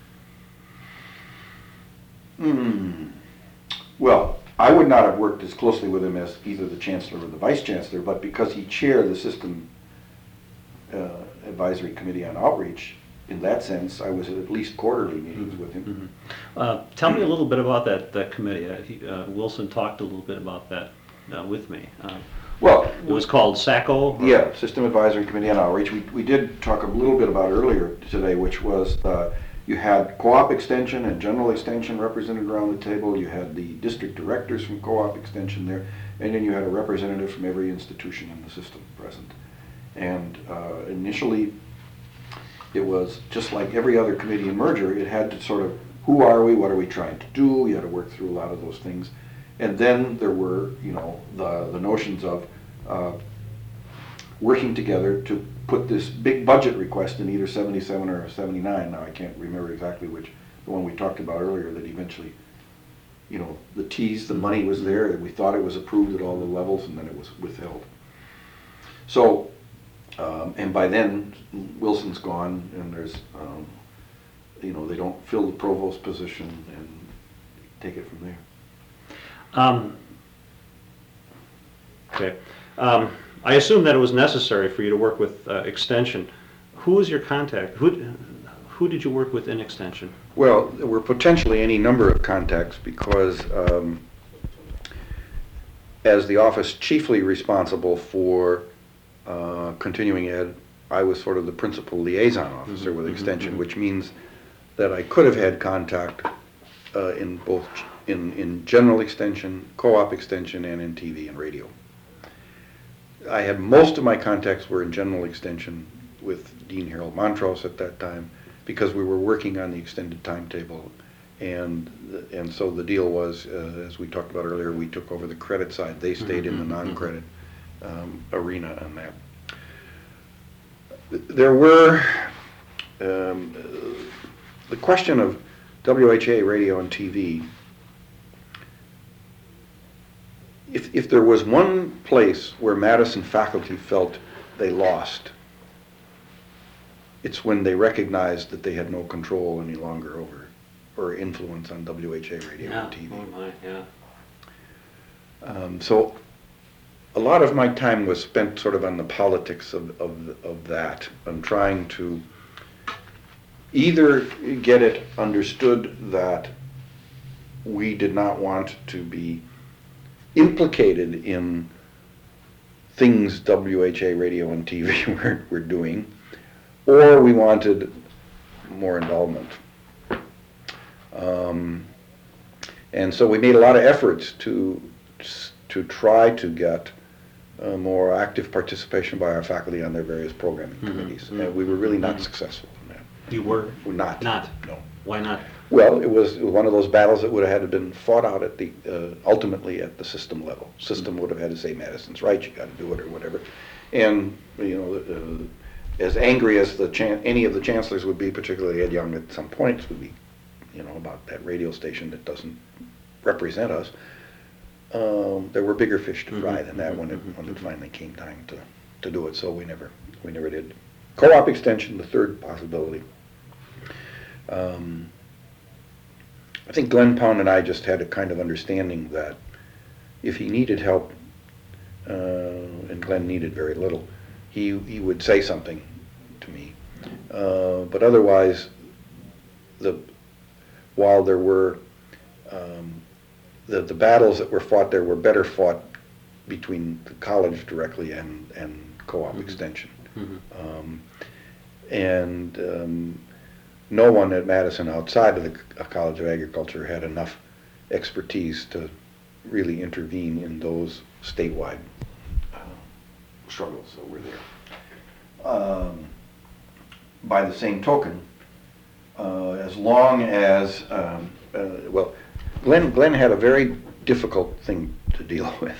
Hmm. Well, I would not have worked as closely with him as either the chancellor or the vice chancellor, but because he chaired the system uh, advisory committee on outreach, in that sense, I was at least quarterly meetings with him. Mm-hmm. uh, tell me a little bit about that, that committee. Uh, he, uh, Wilson talked a little bit about that uh, with me. Uh, Well, it was called SACO? or- yeah, System Advisory Committee on Outreach. We, we did talk a little bit about earlier today, which was uh, you had co-op extension and general extension represented around the table. You had the district directors from co-op extension there, and then you had a representative from every institution in the system present. And uh, initially, it was just like every other committee and merger. It had to sort of, who are we, what are we trying to do? You had to work through a lot of those things. And then there were, you know, the, the notions of uh, working together to put this big budget request in either seventy-seven or seventy-nine. Now I can't remember exactly which, the one we talked about earlier that eventually, you know, the T's, the money was there, we thought it was approved at all the levels, and then it was withheld. So, um, and by then, Wilson's gone, and there's, um, you know, they don't fill the provost position and take it from there. Um, okay. Um, I assume that it was necessary for you to work with uh, Extension. Who was your contact? Who, who did you work with in Extension? Well, there were potentially any number of contacts because um, as the office chiefly responsible for uh, continuing ed, I was sort of the principal liaison officer Mm-hmm, with mm-hmm, Extension, mm-hmm. which means that I could have had contact uh, in both in, in general extension, co-op extension, and in T V and radio. I had most of my contacts were in general extension with Dean Harold Montrose at that time because we were working on the extended timetable, and and so the deal was, uh, as we talked about earlier, we took over the credit side. They stayed in the non-credit um, arena on that. There were um, uh, the question of W H A radio and T V. If, if there was one place where Madison faculty felt they lost, it's when they recognized that they had no control any longer over or influence on W H A radio Yeah. and T V. Oh my, yeah. Um, so a lot of my time was spent sort of on the politics of, of, of that, on trying to either get it understood that we did not want to be implicated in things W H A radio and T V were, were doing, or we wanted more involvement. Um, and so we made a lot of efforts to to try to get uh, more active participation by our faculty on their various programming Mhm, committees, mhm, and we were really not mhm. successful in that. You were? We're not. Not? No. Why not? Well, it was one of those battles that would have had to been fought out at the, uh, ultimately at the system level. System would have had to say, Madison's right, you gotta do it, or whatever. And, you know, uh, as angry as the chan any of the chancellors would be, particularly Ed Young at some points, would be, you know, about that radio station that doesn't represent us, um, there were bigger fish to fry Mhm, than that mhm, when it, mhm, when it mhm. finally came time to, to do it, so we never, we never did. Co-op extension, the third possibility. Um, I think Glenn Pound and I just had a kind of understanding that if he needed help, uh, and Glenn needed very little, he, he would say something to me. Uh, but otherwise, the, while there were, um, the, the battles that were fought there were better fought between the college directly and, and co-op Mhm. extension. Mhm. Um, and um, no one at Madison outside of the C- College of Agriculture had enough expertise to really intervene in those statewide uh, struggles that were there. Um, by the same token, uh, as long as, um, uh, well, Glenn, Glenn had a very difficult thing to deal with.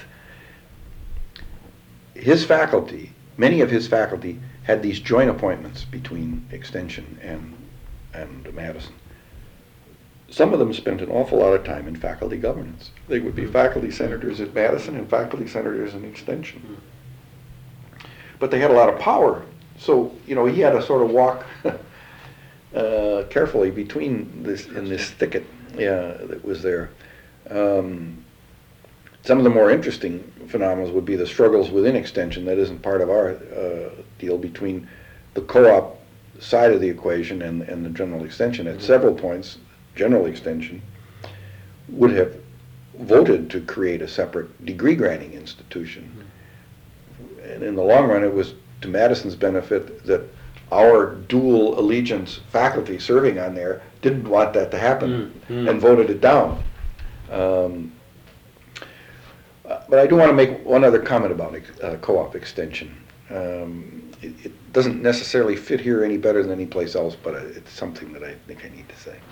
His faculty, many of his faculty, had these joint appointments between Extension and and Madison. some of them spent an awful lot of time in faculty governance. They would be faculty senators at Madison and faculty senators in Extension. But they had a lot of power. So, you know, he had to sort of walk uh, carefully between this, in this thicket, yeah, that was there. Um, some of the more interesting phenomena would be the struggles within Extension that isn't part of our uh, deal between the co-op side of the equation and, and the general extension. At several points, general extension would have voted to create a separate degree granting institution. And in the long run, it was to Madison's benefit that our dual allegiance faculty serving on there didn't want that to happen Mm, mm. and voted it down. Um, uh, but I do want to make one other comment about ex- uh, co-op extension. Um, it, it doesn't necessarily fit here any better than any place else, but it's something that I think I need to say.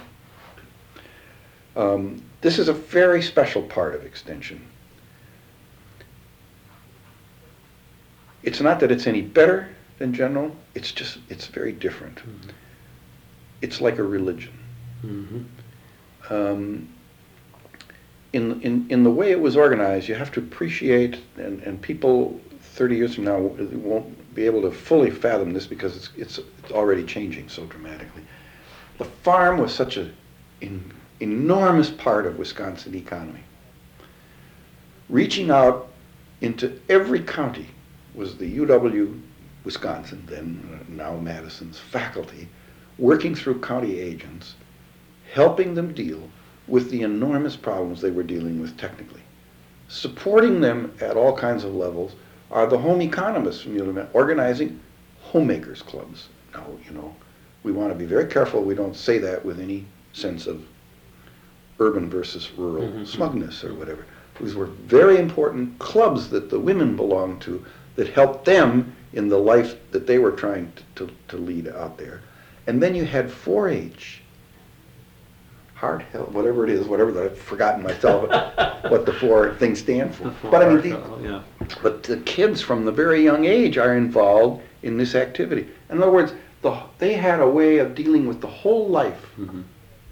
Um, this is a very special part of extension. It's not that it's any better than general, it's just, it's very different. Mm-hmm. It's like a religion. Mm-hmm. Um, in, in, in the way it was organized, you have to appreciate, and, and people thirty years from now won't be able to fully fathom this because it's, it's, it's already changing so dramatically. The farm was such an in, enormous part of Wisconsin economy. Reaching out into every county was the U W Wisconsin, then uh, now Madison's faculty, working through county agents, helping them deal with the enormous problems they were dealing with technically. Supporting them at all kinds of levels are the home economists from U W, organizing homemakers clubs. Now, you know, we want to be very careful we don't say that with any sense of urban versus rural Mm-hmm. smugness or whatever. These were very important clubs that the women belonged to that helped them in the life that they were trying to, to, to lead out there. And then you had four H, hard hell, whatever it is, whatever that I've forgotten myself what the four things stand for. But I mean, the, yeah. but the kids from the very young age are involved in this activity. In other words, the, they had a way of dealing with the whole life. Mm-hmm.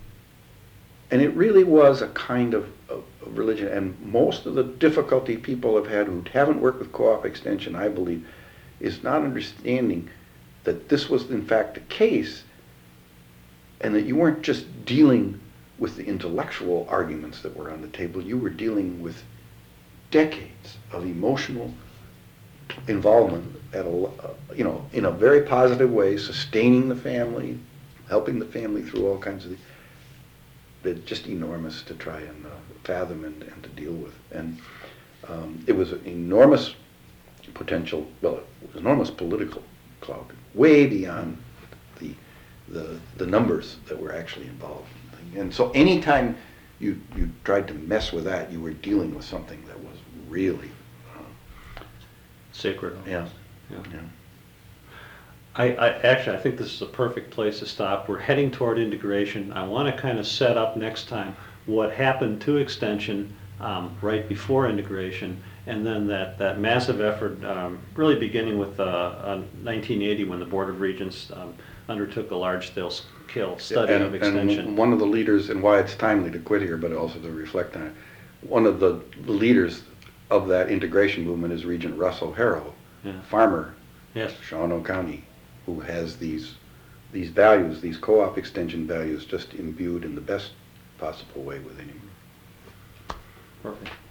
And it really was a kind of, of, of religion. And most of the difficulty people have had who haven't worked with co-op extension, I believe, is not understanding that this was in fact the case and that you weren't just dealing with the intellectual arguments that were on the table. You were dealing with decades of emotional involvement at a, uh, you know, in a very positive way, sustaining the family, helping the family through all kinds of things. They're just enormous to try and uh, fathom and, and to deal with. And um, it was an enormous potential, well, it was enormous political clout, way beyond the, the, the numbers that were actually involved. And so anytime you, you tried to mess with that, you were dealing with something that was really, uh, Sacred. yeah, Yeah. yeah. I, I actually, I think this is a perfect place to stop. We're heading toward integration. I want to kind of set up next time what happened to extension um, right before integration, and then that, that massive effort, um, really beginning with uh, uh, nineteen eighty when the Board of Regents um, undertook a large-scale scale study and, of extension. And one of the leaders, and why it's timely to quit here, but also to reflect on it, one of the leaders of that integration movement is Regent Russell Harrow, Yeah. farmer, Yes. Shawano County, who has these these values, these co-op extension values, just imbued in the best possible way within him. Perfect.